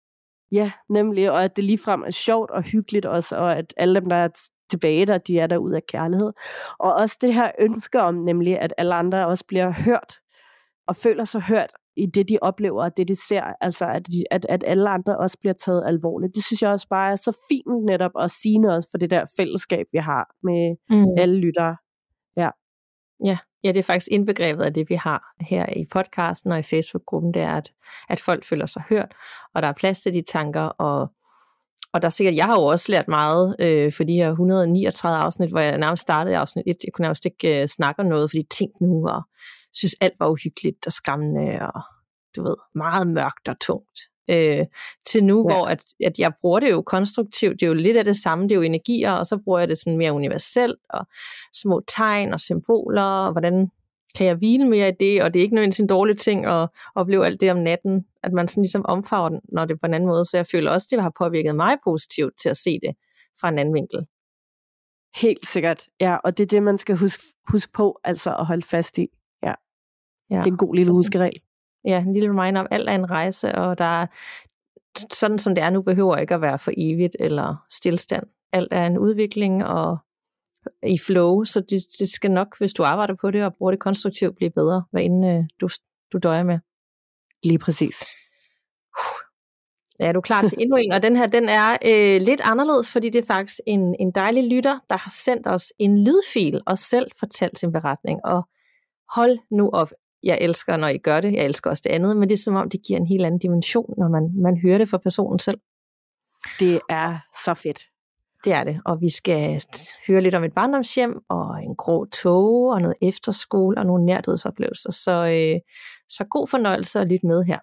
Ja, nemlig, og at det ligefrem er sjovt og hyggeligt også, og at alle dem, der er tilbage der, de er der ud af kærlighed. Og også det her ønske om, nemlig, at alle andre også bliver hørt, og føler sig hørt i det, de oplever, og det, de ser, altså at, de, at, at alle andre også bliver taget alvorligt. Det synes jeg også bare er så fint netop at sige også for det der fællesskab, vi har med mm. alle lyttere. Ja. Ja. Ja, det er faktisk indbegrebet af det, vi har her i podcasten og i Facebook-gruppen, det er, at, at folk føler sig hørt, og der er plads til de tanker, og, og der er sikkert, jeg har jo også lært meget øh, for de her et hundrede og niogtredive afsnit, hvor jeg nærmest startede i afsnit et, jeg kunne nærmest ikke øh, snakke om noget, fordi tænk nu, og synes alt var uhyggeligt og skræmmende, og du ved, meget mørkt og tungt. Øh, til nu, ja. hvor at, at jeg bruger det jo konstruktivt, det er jo lidt af det samme, det er jo energier, og så bruger jeg det sådan mere universelt, og små tegn og symboler, og hvordan kan jeg hvile mere i det, og det er ikke nødvendigvis en dårlig ting at opleve alt det om natten, at man sådan ligesom omfavner den, når det er på en anden måde, så jeg føler også, det har påvirket mig positivt til at se det fra en anden vinkel. Helt sikkert, ja, og det er det, man skal huske, huske på, altså at holde fast i, ja. ja. Det er en god lille huskeregel. Ja, en lille reminder om, alt er en rejse, og der er, sådan som det er nu, behøver ikke at være for evigt eller stillestand. Alt er en udvikling og i flow, så det, det skal nok, hvis du arbejder på det og bruger det konstruktivt, blive bedre, hvad end øh, du, du døjer med. Lige præcis. Ja, er du klar til endnu en? Og den her, den er øh, lidt anderledes, fordi det er faktisk en, en dejlig lytter, der har sendt os en lydfil og selv fortalt sin beretning. Og hold nu op. Jeg elsker, når I gør det. Jeg elsker også det andet, men det er som om, det giver en helt anden dimension, når man, man hører det fra personen selv. Det er så fedt. Det er det, og vi skal høre lidt om et barndomshjem, og en grå tåge, og noget efterskole, og nogle nærdødsoplevelser. Så, øh, så god fornøjelse at lytte med her.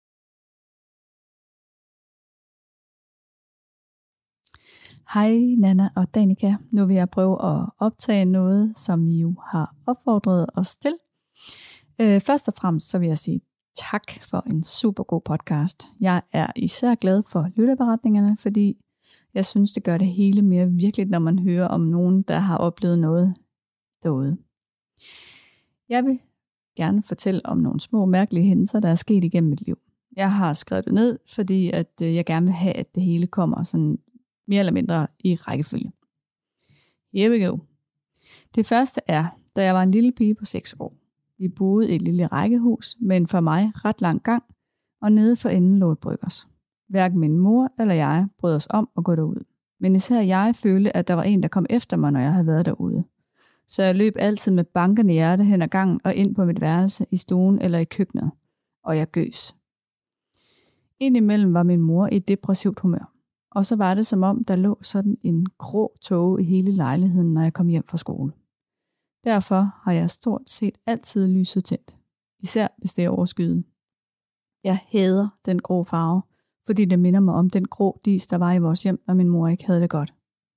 Hej Nana og Danika. Nu vil jeg prøve at optage noget, som I jo har opfordret os til. Øh, først og fremmest så vil jeg sige tak for en super god podcast. Jeg er især glad for lytterberetningerne, fordi jeg synes, det gør det hele mere virkeligt, når man hører om nogen, der har oplevet noget derude. Jeg vil gerne fortælle om nogle små mærkelige hændelser, der er sket igennem mit liv. Jeg har skrevet det ned, fordi at jeg gerne vil have, at det hele kommer sådan mere eller mindre i rækkefølge. Here we go. Det første er, da jeg var en lille pige på seks år. Vi boede i et lille rækkehus med en for mig ret lang gang, og nede for enden lå et bryggers. Hverken min mor eller jeg brød os om at gå derud. Men især jeg følte, at der var en, der kom efter mig, når jeg havde været derude. Så jeg løb altid med bankende hjerte hen ad gangen og ind på mit værelse i stuen eller i køkkenet. Og jeg gøs. Indimellem var min mor i et depressivt humør. Og så var det som om, der lå sådan en grå tåge i hele lejligheden, når jeg kom hjem fra skole. Derfor har jeg stort set altid lyset tændt. Især hvis det er overskyet. Jeg hader den grå farve, fordi det minder mig om den grå dis, der var i vores hjem, når min mor ikke havde det godt.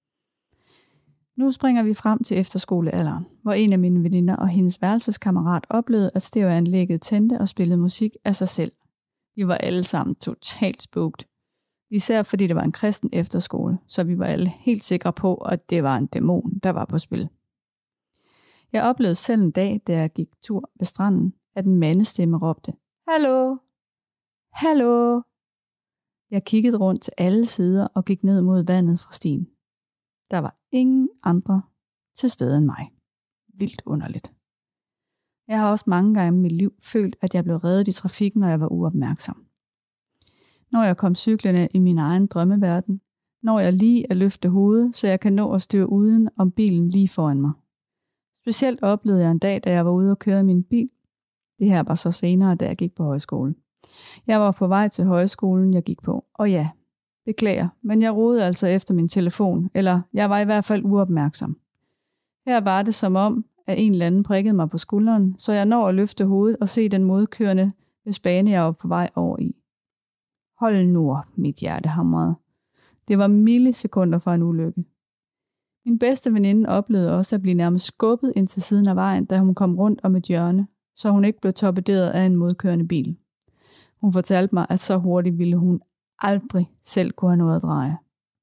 Nu springer vi frem til efterskolealderen, hvor en af mine veninder og hendes værelseskammerat oplevede, at stereoanlægget tændte og spillede musik af sig selv. Vi var alle sammen totalt spooked. Især fordi det var en kristen efterskole, så vi var alle helt sikre på, at det var en dæmon, der var på spil. Jeg oplevede selv en dag, da jeg gik tur ved stranden, at en mandestemme råbte, "Hallo! Hallo!" Jeg kiggede rundt til alle sider og gik ned mod vandet fra stien. Der var ingen andre til stede end mig. Vildt underligt. Jeg har også mange gange i mit liv følt, at jeg blev reddet i trafikken, når jeg var uopmærksom. Når jeg kom cyklende i min egen drømmeverden, når jeg lige at løfte hovedet, så jeg kan nå at styre uden om bilen lige foran mig. Specielt oplevede jeg en dag, da jeg var ude og køre min bil. Det her var så senere, da jeg gik på højskole. Jeg var på vej til højskolen, jeg gik på. Og ja, beklager, men jeg rodede altså efter min telefon, eller jeg var i hvert fald uopmærksom. Her var det som om, at en eller anden prikkede mig på skulderen, så jeg når at løfte hovedet og se den modkørende hvis bane, jeg var på vej over i. Hold nu op, mit hjerte hamrede. Det var millisekunder fra en ulykke. Min bedste veninde oplevede også at blive nærmest skubbet ind til siden af vejen, da hun kom rundt om et hjørne, så hun ikke blev torpederet af en modkørende bil. Hun fortalte mig, at så hurtigt ville hun aldrig selv kunne have noget at dreje.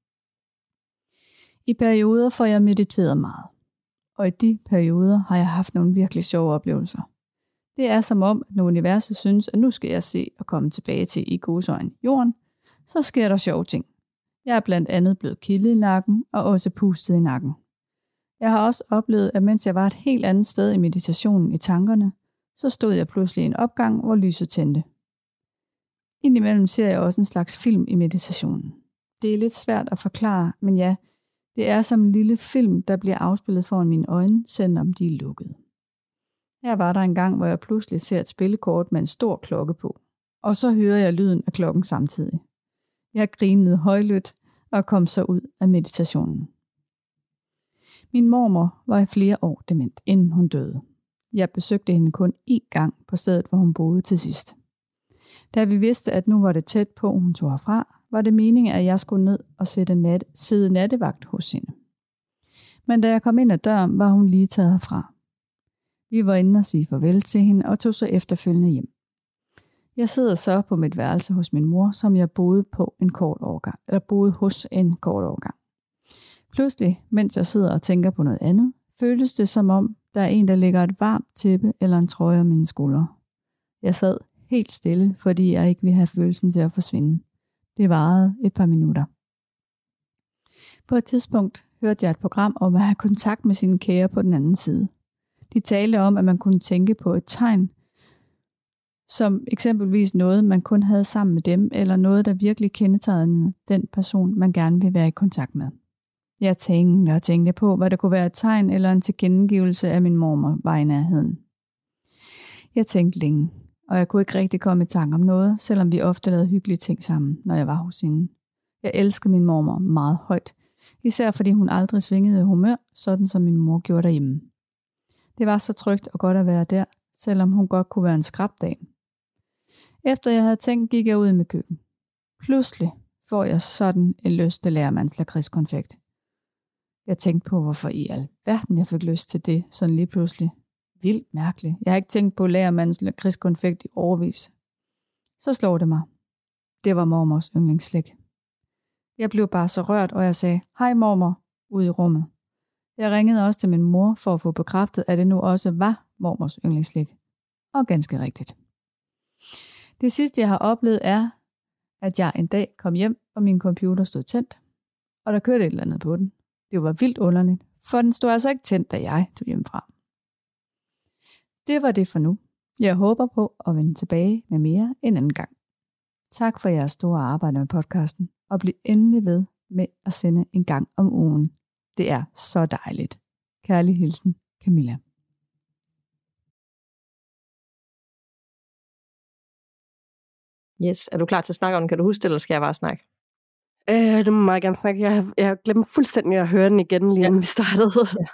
I perioder får jeg mediteret meget, og i de perioder har jeg haft nogle virkelig sjove oplevelser. Det er som om, at når universet synes, at nu skal jeg se og komme tilbage til i godsøjne jorden, så sker der sjove ting. Jeg er blandt andet blevet kildet i nakken og også pustet i nakken. Jeg har også oplevet, at mens jeg var et helt andet sted i meditationen i tankerne, så stod jeg pludselig i en opgang, hvor lyset tændte. Indimellem ser jeg også en slags film i meditationen. Det er lidt svært at forklare, men ja, det er som en lille film, der bliver afspillet foran mine øjne, selvom de er lukkede. Her var der en gang, hvor jeg pludselig ser et spillekort med en stor klokke på, og så hører jeg lyden af klokken samtidig. Jeg grinede højlydt og kom så ud af meditationen. Min mormor var i flere år dement, inden hun døde. Jeg besøgte hende kun én gang på stedet, hvor hun boede til sidst. Da vi vidste, at nu var det tæt på, hun tog herfra, var det meningen, at jeg skulle ned og sætte nat, sidde nattevagt hos hende. Men da jeg kom ind ad døren, var hun lige taget herfra. Vi var inde og sige farvel til hende og tog så efterfølgende hjem. Jeg sidder så på mit værelse hos min mor, som jeg boede på en kort overgang, eller boede hos en kort overgang. Pludselig, mens jeg sidder og tænker på noget andet, føles det som om, der er en, der lægger et varmt tæppe eller en trøje om mine skuldre. Jeg sad helt stille, fordi jeg ikke ville have følelsen til at forsvinde. Det varede et par minutter. På et tidspunkt hørte jeg et program om at have kontakt med sine kære på den anden side. De talte om, at man kunne tænke på et tegn, som eksempelvis noget, man kun havde sammen med dem, eller noget, der virkelig kendetegnede den person, man gerne vil være i kontakt med. Jeg tænkte og tænkte på, hvad der kunne være et tegn eller en tilkendegivelse af min mormor var i nærheden. Jeg tænkte længe, og jeg kunne ikke rigtig komme i tanke om noget, selvom vi ofte lavede hyggelige ting sammen, når jeg var hos hende. Jeg elskede min mormor meget højt, især fordi hun aldrig svingede humør, sådan som min mor gjorde derhjemme. Det var så trygt og godt at være der, selvom hun godt kunne være en skrabdag. Efter jeg havde tænkt, gik jeg ud i mit køkken. Pludselig får jeg sådan en lyst til lærermands lakridskonfekt. Jeg tænkte på, hvorfor i alverden jeg fik lyst til det, sådan lige pludselig. Vildt mærkeligt. Jeg har ikke tænkt på lærermands lakridskonfekt i årevis. Så slår det mig. Det var mormors yndlingsslik. Jeg blev bare så rørt, og jeg sagde, hej mormor, ud i rummet. Jeg ringede også til min mor for at få bekræftet, at det nu også var mormors yndlingsslik. Og ganske rigtigt. Det sidste, jeg har oplevet, er, at jeg en dag kom hjem, og min computer stod tændt, og der kørte et eller andet på den. Det var vildt underligt, for den stod altså ikke tændt, da jeg tog hjemmefra. Det var det for nu. Jeg håber på at vende tilbage med mere en anden gang. Tak for jeres store arbejde med podcasten, og bliv endelig ved med at sende en gang om ugen. Det er så dejligt. Kærlig hilsen, Camilla. Yes, er du klar til at snakke om den? Kan du huske det, eller skal jeg bare snakke? Øh, det må meget gerne snakke. Jeg har, jeg har glemt fuldstændig at høre den igen, lige inden ja. vi startede. Ja.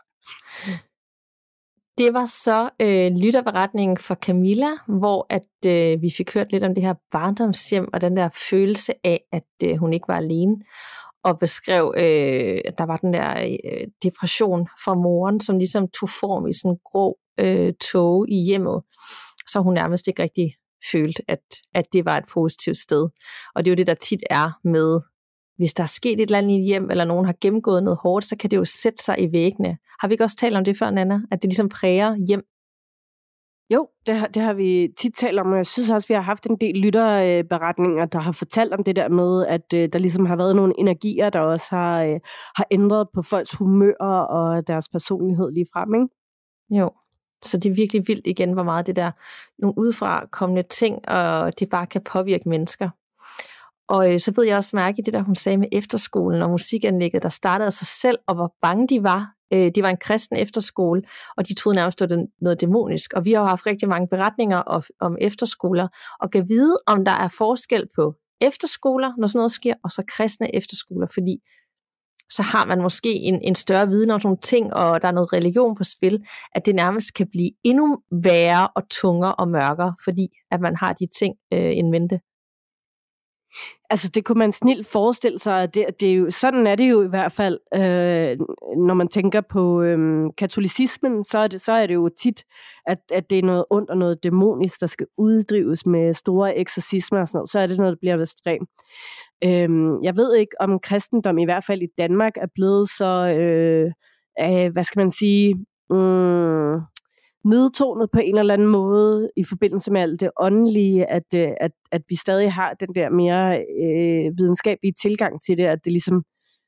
Det var så øh, lytterberetningen for Camilla, hvor at øh, vi fik hørt lidt om det her barndomshjem, og den der følelse af, at øh, hun ikke var alene, og beskrev, øh, at der var den der øh, depression fra moren, som ligesom tog form i sådan en grå øh, tåge i hjemmet, så hun nærmest ikke rigtig følte, at, at det var et positivt sted. Og det er jo det, der tit er med, hvis der er sket et eller andet i hjem, eller nogen har gennemgået noget hårdt, så kan det jo sætte sig i væggene. Har vi ikke også talt om det før, Nanna? At det ligesom præger hjem? Jo, det har, det har vi tit talt om, og jeg synes også, vi har haft en del lytterberetninger, der har fortalt om det der med, at øh, der ligesom har været nogle energier, der også har, øh, har ændret på folks humør og deres personlighed lige frem, ikke? Jo, så det er virkelig vildt igen, hvor meget det der nogle udefra kommende ting, og det bare kan påvirke mennesker. Og øh, så ved jeg også mærke i det der, hun sagde med efterskolen og musikanlægget, der startede af sig selv, og hvor bange de var. Øh, det var en kristen efterskole, og de troede nærmest, det var noget dæmonisk. Og vi har jo haft rigtig mange beretninger om, om efterskoler, og kan vide, om der er forskel på efterskoler, når sådan noget sker, og så kristne efterskoler, fordi så har man måske en, en større viden om nogle ting, og der er noget religion på spil, at det nærmest kan blive endnu værre og tungere og mørkere, fordi at man har de ting øh, in mente. Altså det kunne man snilt forestille sig, det, det er jo, sådan er det jo i hvert fald, øh, når man tænker på øh, katolicismen, så er, det, så er det jo tit, at, at det er noget ondt og noget dæmonisk, der skal uddrives med store eksorcismer og sådan noget, så er det noget, der bliver ekstremt. Øh, jeg ved ikke, om kristendom i hvert fald i Danmark er blevet så, øh, øh, hvad skal man sige, øh, nedtonet på en eller anden måde i forbindelse med alt det åndelige, at, at, at vi stadig har den der mere øh, videnskabelige tilgang til det, at det ligesom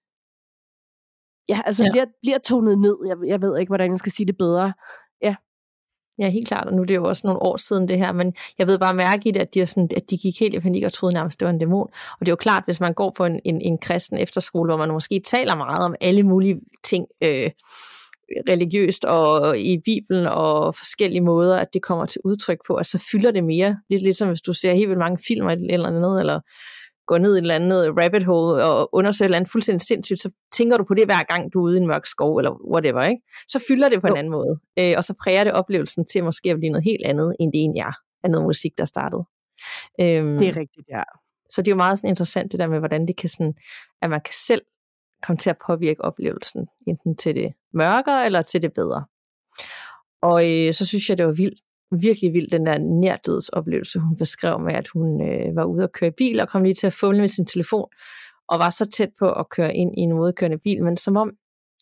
ja, altså Ja. bliver, bliver tonet ned. Jeg, jeg ved ikke, hvordan jeg skal sige det bedre. Ja. Ja, helt klart, og nu er det jo også nogle år siden det her, men jeg ved bare mærke i det, at de, sådan, at de gik helt i panik og troede nærmest, det var en dæmon. Og det er jo klart, hvis man går på en, en, en kristen efterskole, hvor man måske taler meget om alle mulige ting, øh, religiøst og i Bibelen og forskellige måder, at det kommer til udtryk på, at så fylder det mere. Lidt ligesom hvis du ser helt vildt mange film eller andet, eller går ned i et eller andet rabbit hole og undersøger et eller andet fuldstændig sindssygt, så tænker du på det hver gang, du er ude i en mørk skov, eller whatever, ikke? Så fylder det på jo. En anden måde. Øh, og så præger det oplevelsen til at måske at blive noget helt andet, end det egentlig er, af noget musik, der startede. Øhm, det er rigtigt, ja. Så det er jo meget sådan interessant, det der med, hvordan det kan sådan, at man kan selv komme til at påvirke oplevelsen, enten til det mørkere, eller til det bedre. Og øh, så synes jeg, det var vildt, virkelig vildt, den der nærdødsoplevelse, hun beskrev med, at hun øh, var ude at køre bil, og kom lige til at fumle med sin telefon, og var så tæt på at køre ind i en modkørende bil, men som om,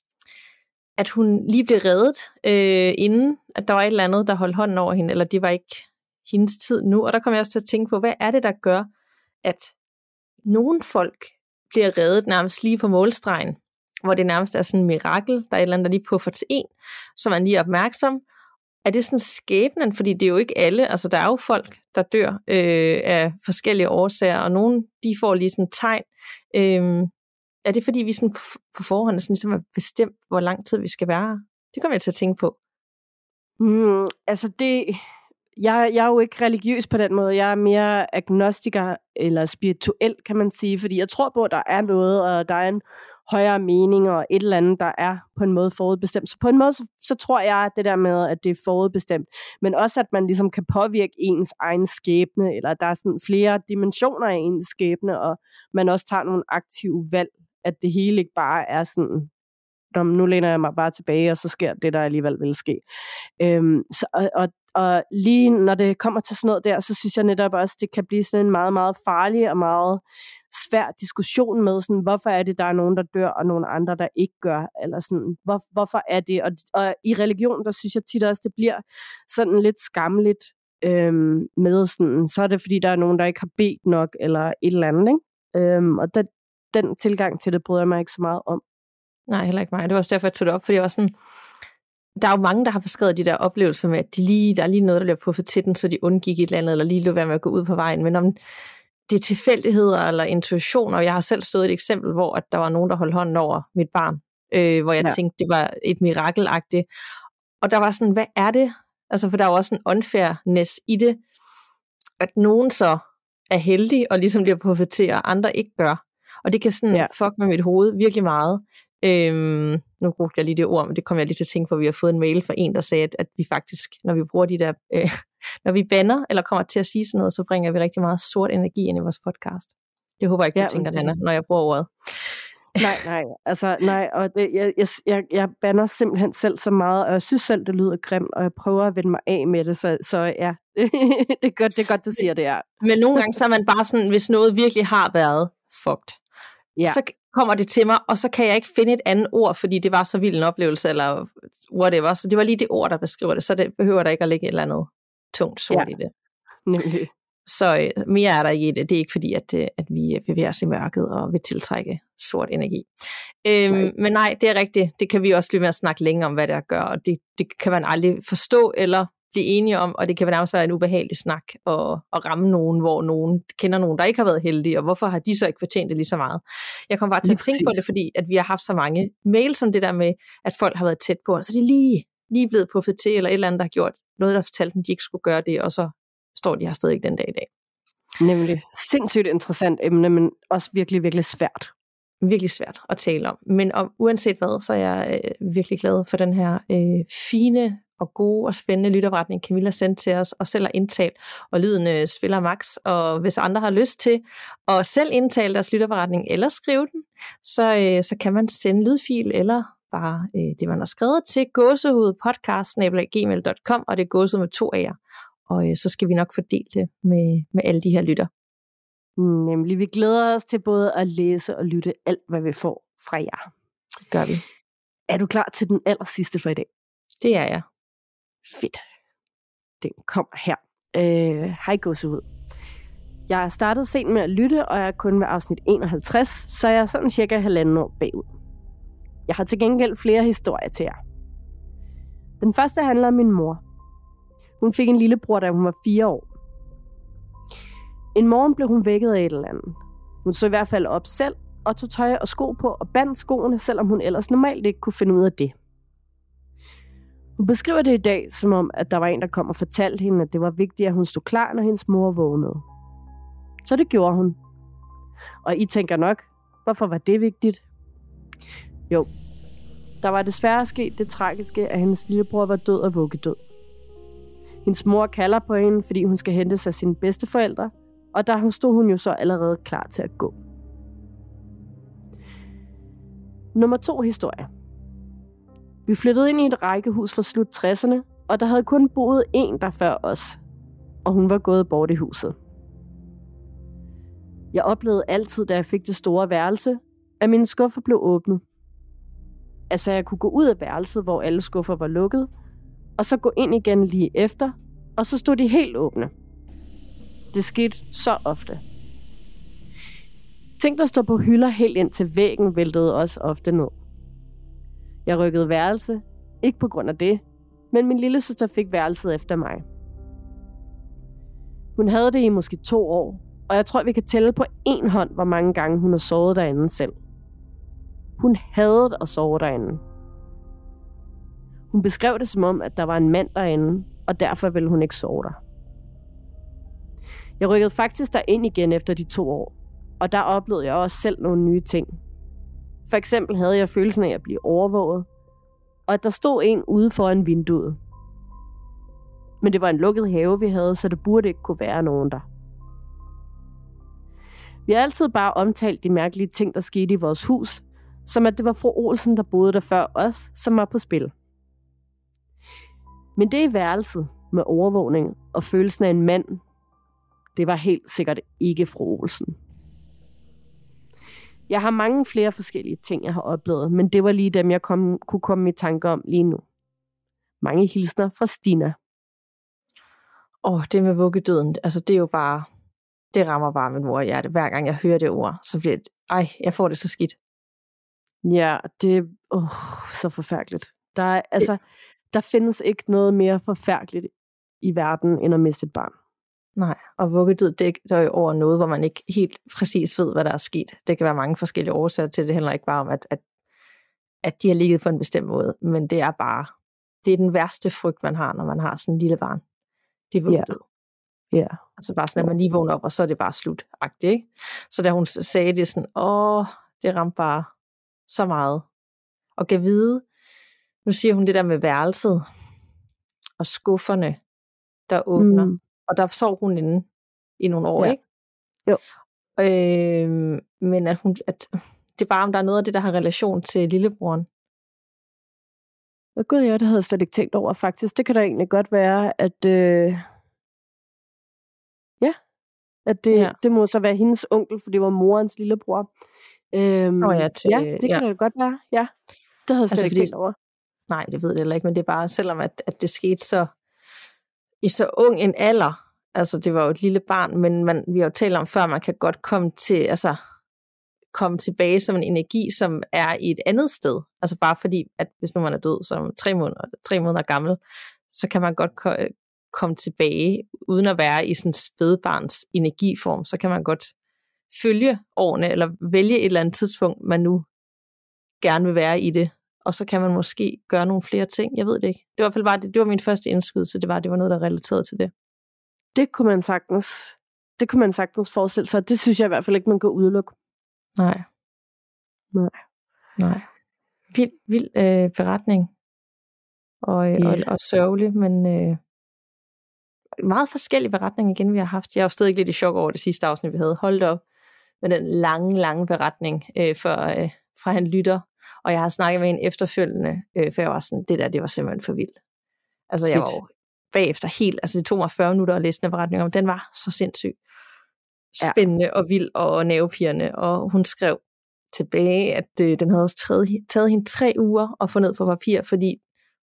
at hun lige blev reddet, øh, inden at der var et eller andet, der holdt hånden over hende, eller det var ikke hendes tid nu, og der kom jeg også til at tænke på, hvad er det, der gør, at nogle folk bliver reddet nærmest lige på målstregen, hvor det nærmest er sådan en mirakel, der er et eller andet, der lige puffer til en, så man lige er opmærksom. Er det sådan skæbnen? Fordi det er jo ikke alle, altså der er jo folk, der dør øh, af forskellige årsager, og nogle, de får lige sådan et tegn. Øh, er det fordi, vi sådan på, på forhånd sådan ligesom har bestemt, hvor lang tid vi skal være her? Det kommer jeg til at tænke på. Mm, altså det... Jeg, jeg er jo ikke religiøs på den måde. Jeg er mere agnostiker eller spirituel, kan man sige, fordi jeg tror på, at der er noget, og der er en højere mening, og et eller andet, der er på en måde forudbestemt. Så på en måde, så, så tror jeg, at det der med, at det er forudbestemt, men også, at man ligesom kan påvirke ens egen skæbne, eller der er sådan flere dimensioner af ens skæbne, og man også tager nogle aktive valg, at det hele ikke bare er sådan, nu læner jeg mig bare tilbage, og så sker det, der alligevel vil ske. Øhm, så, og, og, og lige når det kommer til sådan noget der, så synes jeg netop også, det kan blive sådan en meget, meget farlig og meget svær diskussion med, sådan, hvorfor er det, der er nogen, der dør, og nogle andre, der ikke gør, eller sådan, hvor, hvorfor er det? Og, og i religion, der synes jeg tit også, det bliver sådan lidt skamligt øhm, med sådan, så er det, fordi der er nogen, der ikke har bedt nok, eller et eller andet, ikke? Øhm, og den, den tilgang til det bryder jeg mig ikke så meget om. Nej, heller ikke mig. Det var også derfor, jeg tog det op, fordi jeg var sådan, der er jo mange, der har beskrevet de der oplevelser med, at de lige, der er lige noget, der bliver puffet til den, så de undgik et eller andet, eller lige lå være med at gå ud på vejen. Men om det er tilfældigheder eller intuition, og jeg har selv stået et eksempel, hvor at der var nogen, der holdt hånden over mit barn, øh, hvor jeg ja. tænkte, det var et mirakelagtigt. Og der var sådan, hvad er det? Altså, for der er jo også en unfairness i det, at nogen så er heldige, og ligesom bliver puffet til, og andre ikke gør. Og det kan sådan ja. fuck med mit hoved virkelig meget. Øhm, nu brugte jeg lige det ord, men det kom jeg lige til at tænke på, at vi har fået en mail fra en, der sagde, at, at vi faktisk, når vi bruger de der, øh, når vi bander, eller kommer til at sige sådan noget, så bringer vi rigtig meget sort energi ind i vores podcast. Det håber jeg ikke, du ja, tænker, det... Anna, når jeg bruger ordet. Nej, nej, altså nej, og det, jeg, jeg, jeg, jeg bander simpelthen selv så meget, og jeg synes selv, det lyder grimt, og jeg prøver at vende mig af med det, så, så ja, det er godt, det er godt, du siger det, ja. Men nogle gange så er man bare sådan, hvis noget virkelig har været fucked, ja. så kommer det til mig, og så kan jeg ikke finde et andet ord, fordi det var så vild en oplevelse, eller whatever, så det var lige det ord, der beskriver det, så det behøver der ikke at lægge et eller andet tungt sort ja. i det. Nemlig. Så mere er der ikke i det. Det er ikke fordi, at, at vi bevæger os i mørket og vil tiltrække sort energi. Øhm, nej. Men nej, det er rigtigt. Det kan vi også blive med at snakke længere om, hvad det er at gøre, og det, det kan man aldrig forstå eller blive enige om, og det kan nærmest være en ubehagelig snak og, og ramme nogen, hvor nogen kender nogen, der ikke har været heldige, og hvorfor har de så ikke fortjent det lige så meget? Jeg kom bare til lige at tænke præcis. på det, fordi at vi har haft så mange mails om det der med, at folk har været tæt på, og så er de lige, lige blevet puffet til, eller et eller andet, der har gjort noget, der fortalte dem, de ikke skulle gøre det, og så står de her stadig ikke den dag i dag. Nemlig. Sindssygt interessant emne, men også virkelig, virkelig svært. Virkelig svært at tale om. Men om, uanset hvad, så er jeg øh, virkelig glad for den her øh, fine og gode og spændende lytopretning, Camilla sendte til os, og selv har indtalt, og lyden øh, spiller max. Og hvis andre har lyst til at selv indtale deres lytopretning, eller skrive den, så, øh, så kan man sende lydfil, eller bare øh, det, man har skrevet til gåsehudpodcast snabel-a gmail punktum com, og det er gåsehud med to A'er. Og øh, så skal vi nok fordele det med, med alle de her lytter. Nemlig, vi glæder os til både at læse og lytte alt, hvad vi får fra jer. Det gør vi. Er du klar til den aller sidste for i dag? Det er jeg. Fedt. Den kommer her. Øh, hej gåsehud. Jeg har startet sent med at lytte, og jeg er kun ved afsnit enoghalvtreds, så jeg er sådan cirka halvanden år bagud. Jeg har til gengæld flere historier til jer. Den første handler om min mor. Hun fik en lillebror, da hun var fire år. En morgen blev hun vækket af et eller andet. Hun så i hvert fald op selv, og tog tøj og sko på og bandt skoene, selvom hun ellers normalt ikke kunne finde ud af det. Hun beskriver det i dag, som om, at der var en, der kom og fortalte hende, at det var vigtigt, at hun stod klar, når hendes mor vågnede. Så det gjorde hun. Og I tænker nok, hvorfor var det vigtigt? Jo, der var desværre sket det tragiske, at hendes lillebror var død og vuggedød. Hendes mor kalder på hende, fordi hun skal hentes af sine bedsteforældre, og der stod hun jo så allerede klar til at gå. Nummer to historie. Vi flyttede ind i et rækkehus fra slut tresserne, og der havde kun boet en der før os, og hun var gået bort i huset. Jeg oplevede altid, da jeg fik det store værelse, at mine skuffer blev åbnet. Altså, jeg kunne gå ud af værelset, hvor alle skuffer var lukket, og så gå ind igen lige efter, og så stod de helt åbne. Det skete så ofte. Ting, der stod på hylder helt ind til væggen, væltede også ofte ned. Jeg rykkede værelse, ikke på grund af det, men min lille søster fik værelset efter mig. Hun havde det i måske to år, og jeg tror, vi kan tælle på én hånd, hvor mange gange hun har sovet derinde selv. Hun hadede at sove derinde. Hun beskrev det som om, at der var en mand derinde, og derfor ville hun ikke sove der. Jeg rykkede faktisk derind igen efter de to år, og der oplevede jeg også selv nogle nye ting. For eksempel havde jeg følelsen af at blive overvåget, og at der stod en ude foran vinduet. Men det var en lukket have, vi havde, så det burde ikke kunne være nogen der. Vi har altid bare omtalt de mærkelige ting, der skete i vores hus, som at det var fru Olsen, der boede der før os, som var på spil. Men det i værelset med overvågning og følelsen af en mand, det var helt sikkert ikke fru Olsen. Jeg har mange flere forskellige ting, jeg har oplevet, men det var lige dem, jeg kom, kunne komme i tanke om lige nu. Mange hilsner fra Stina. Åh, oh, det med vuggedøden, altså det er jo bare, det rammer bare min mor i hjertet. Hver gang jeg hører det ord, så bliver det, ej, jeg får det så skidt. Ja, det er oh, så forfærdeligt. Der, er, altså, der findes ikke noget mere forfærdeligt i verden, end at miste et barn. Nej, og vuggedød, det er jo over noget, hvor man ikke helt præcis ved, hvad der er sket. Det kan være mange forskellige årsager til det. Det handler ikke bare om, at, at, at de har ligget på en bestemt måde, men det er bare, det er den værste frygt, man har, når man har sådan en lille barn. Det er vuggedød. Ja. Yeah. Altså bare sådan, at man lige vågner op, og så er det bare slut-agtigt, ikke? Så da hun sagde det sådan, åh, det ramte bare så meget. Og kan vide, nu siger hun det der med værelset, og skufferne, der åbner, mm. og der sov hun inde i nogle år, ja. Ikke? Jo. Øh, men at, hun, at det er bare, om der er noget af det, der har relation til lillebroren. Og gud, ja, det havde jeg slet ikke tænkt over, faktisk. Det kan da egentlig godt være, at øh... ja, at det, ja. Det må så være hendes onkel, for det var morens lillebror. Øhm, oh ja, til, ja, det kan ja. Da godt være, ja. Det havde jeg slet altså, ikke tænkt over. Nej, det ved jeg heller ikke, men det er bare, selvom at, at det skete så i så ung en alder, altså det var jo et lille barn, men man, vi har jo talt om før, man kan godt komme til, altså komme tilbage som en energi, som er i et andet sted. Altså bare fordi, at hvis nu man er død som tre måneder, tre måneder gammel, så kan man godt ko- komme tilbage, uden at være i sådan en spædbarns energiform, så kan man godt følge årene, eller vælge et eller andet tidspunkt, man nu gerne vil være i det. Og så kan man måske gøre nogle flere ting. Jeg ved det ikke. Det var i hvert fald bare det, det var min første indskydelse. Det var, det var noget, der relaterede til det. Det kunne man sagtens, det kunne man sagtens forestille sig. Det synes jeg i hvert fald ikke, man kan udelukke. Nej. Nej. Nej. Vild, vild øh, beretning. Og, yeah. og, og sørgelig, men øh, meget forskellige beretninger igen, vi har haft. Jeg er jo stadig lidt i chok over det sidste afsnit, vi havde. Holdt op med den lange, lange beretning øh, for, øh, fra han lytter. Og jeg har snakket med hende efterfølgende, øh, for jeg var sådan, det der, det var simpelthen for vildt. Altså jeg var jo bagefter helt, altså det tog mig fyrre minutter at læse den beretning om, den var så sindssyg. Spændende ja. Og vild og nervepirrende, og hun skrev tilbage, at øh, den havde også taget, taget hende tre uger at få ned på papir, fordi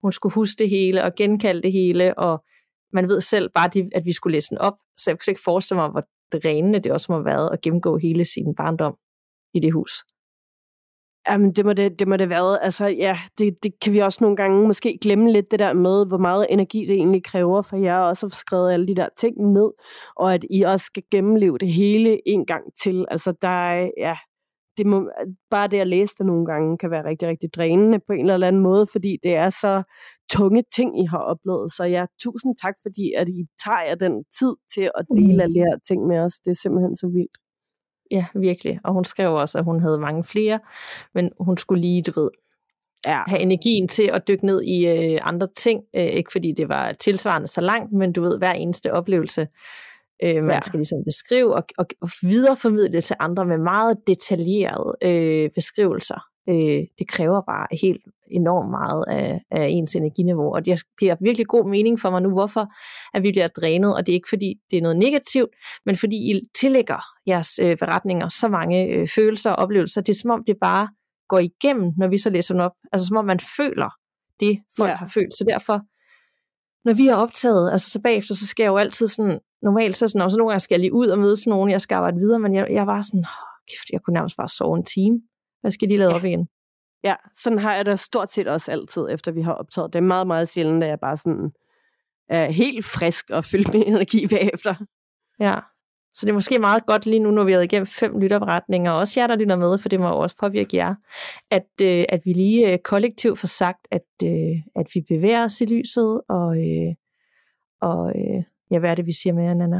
hun skulle huske det hele og genkalde det hele, og man ved selv bare, at vi skulle læse den op, så jeg kunne ikke forestille mig, hvor drænende det også må have været at gennemgå hele sin barndom i det hus. Jamen, det må det, det må det være. Altså, ja, det, det kan vi også nogle gange måske glemme lidt, det der med, hvor meget energi det egentlig kræver, for jeg også har skrevet alle de der ting ned, og at I også skal gennemleve det hele en gang til. Altså, der er, ja, det må, bare det at læse det nogle gange kan være rigtig, rigtig drænende på en eller anden måde, fordi det er så tunge ting, I har oplevet. Så ja, tusind tak, fordi at I tager jer den tid til at dele alle de her ting med os. Det er simpelthen så vildt. Ja, virkelig. Og hun skrev også, at hun havde mange flere, men hun skulle lige, du ved, ja. have energien til at dykke ned i øh, andre ting. Øh, ikke fordi det var tilsvarende så langt, men du ved, hver eneste oplevelse, øh, man ja. skal ligesom beskrive og, og, og videreformidle til andre med meget detaljerede øh, beskrivelser. Øh, det kræver bare helt enormt meget af, af ens energiniveau, og det giver virkelig god mening for mig nu, hvorfor at vi bliver drænet, og det er ikke fordi det er noget negativt, men fordi I tillægger jeres øh, beretninger så mange øh, følelser og oplevelser. Det er som om det bare går igennem, når vi så læser den op, altså som om man føler det, folk ja. har følt, så derfor når vi har optaget, altså så bagefter, så skal jeg jo altid sådan, normalt så sådan, og så nogle gange skal jeg lige ud og mødes med nogen, jeg skal arbejde videre, men jeg, jeg var sådan, oh, kæft, jeg kunne nærmest bare sove en time. Jeg skal lige lade ja. op igen. Ja, sådan har jeg det stort set også altid, efter vi har optaget. Det er meget, meget sjældent, at jeg bare sådan er helt frisk og fyldt med energi bagefter. Ja, så det er måske meget godt lige nu, når vi har igennem fem lytterberetninger, og også jer, der lytter med, for det må jo også påvirke jer, at, øh, at vi lige øh, kollektivt får sagt, at, øh, at vi bevæger os i lyset, og, øh, og øh, ja, hvad er det, vi siger med, Nana?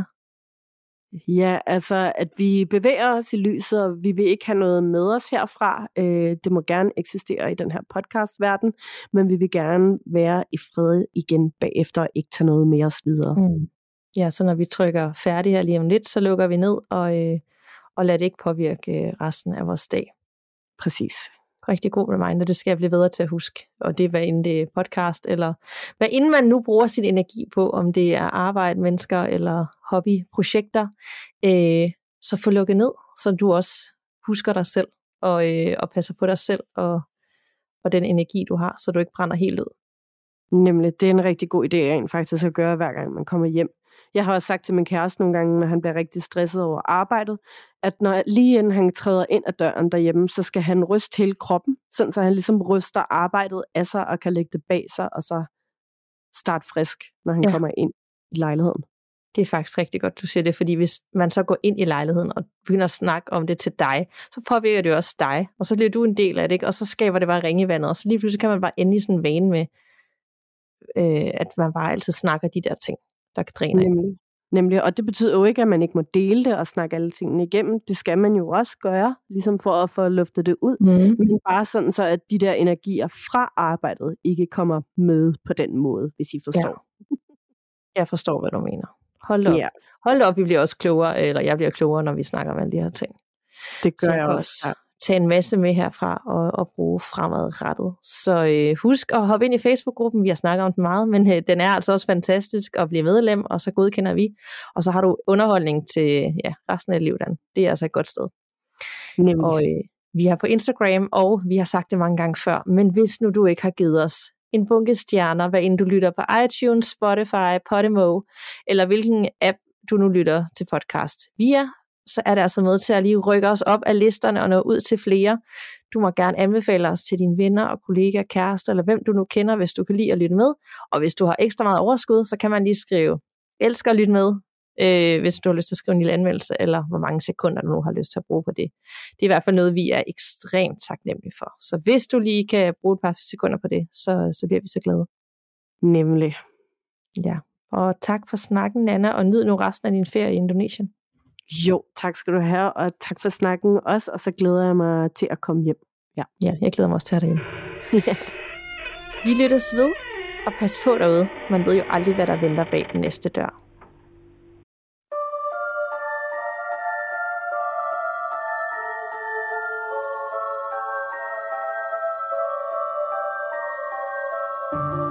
Ja, altså, at vi bevæger os i lyset, og vi vil ikke have noget med os herfra. Øh, det må gerne eksistere i den her podcastverden, men vi vil gerne være i fred igen bagefter, og ikke tage noget med os videre. Mm. Ja, så når vi trykker færdig her lige om lidt, så lukker vi ned, og, øh, og lader det ikke påvirke resten af vores dag. Præcis. Rigtig god reminder, det skal jeg blive bedre til at huske, og det er hvad inden det er podcast, eller hvad inden man nu bruger sin energi på, om det er arbejde, mennesker eller hobbyprojekter, øh, så få lukket ned, så du også husker dig selv, og, øh, og passer på dig selv, og, og den energi du har, så du ikke brænder helt ud. Nemlig, det er en rigtig god idé rent faktisk at gøre, hver gang man kommer hjem. Jeg har også sagt til min kæreste nogle gange, når han bliver rigtig stresset over arbejdet, at når lige inden han træder ind ad døren derhjemme, så skal han ryste hele kroppen, sådan så han ligesom ryster arbejdet af sig og kan lægge det bag sig, og så starte frisk, når han ja. kommer ind i lejligheden. Det er faktisk rigtig godt, du siger det, fordi hvis man så går ind i lejligheden og begynder at snakke om det til dig, så påvirker det jo også dig, og så bliver du en del af det, ikke? Og så skaber det bare ringe i vandet, og så lige pludselig kan man bare ende i sådan en vane med, øh, at man bare altid snakker de der ting, der kan dræne. Nemlig. Nemlig, og det betyder jo ikke, at man ikke må dele det og snakke alle tingene igennem. Det skal man jo også gøre, ligesom for at få luftet det ud. Mm. Men bare sådan så, at de der energier fra arbejdet ikke kommer med på den måde, hvis I forstår. Ja. Jeg forstår, hvad du mener. Hold op. Ja. Hold op, vi bliver også klogere, eller jeg bliver klogere, når vi snakker om alle de her ting. Det gør så jeg også. også. Tage en masse med herfra og, og bruge fremadrettet. Så øh, husk at hoppe ind i Facebook-gruppen. Vi har snakket om den meget, men øh, den er altså også fantastisk at blive medlem, og så godkender vi. Og så har du underholdning til ja, resten af livet. Det er altså et godt sted. Nemlig. Og øh, vi er på Instagram, og vi har sagt det mange gange før, men hvis nu du ikke har givet os en bunke stjerner, hvad end du lytter på iTunes, Spotify, Podimo, eller hvilken app du nu lytter til podcast via, så er det altså med til at lige rykke os op af listerne og nå ud til flere. Du må gerne anbefale os til dine venner og kollegaer, kærester, eller hvem du nu kender, hvis du kan lide at lytte med. Og hvis du har ekstra meget overskud, så kan man lige skrive, elsker at lytte med, øh, hvis du har lyst til at skrive en lille anmeldelse, eller hvor mange sekunder du nu har lyst til at bruge på det. Det er i hvert fald noget, vi er ekstremt taknemmelige for. Så hvis du lige kan bruge et par sekunder på det, så, så bliver vi så glade. Nemlig. Ja, og tak for snakken, Nana, og nyd nu resten af din ferie i Indonesien. Jo, tak skal du have, og tak for snakken også, og så glæder jeg mig til at komme hjem. Ja, ja jeg glæder mig også til at hjem. Ja. Vi lyttes ved, og pas på derude. Man ved jo aldrig, hvad der venter bag den næste dør. thank you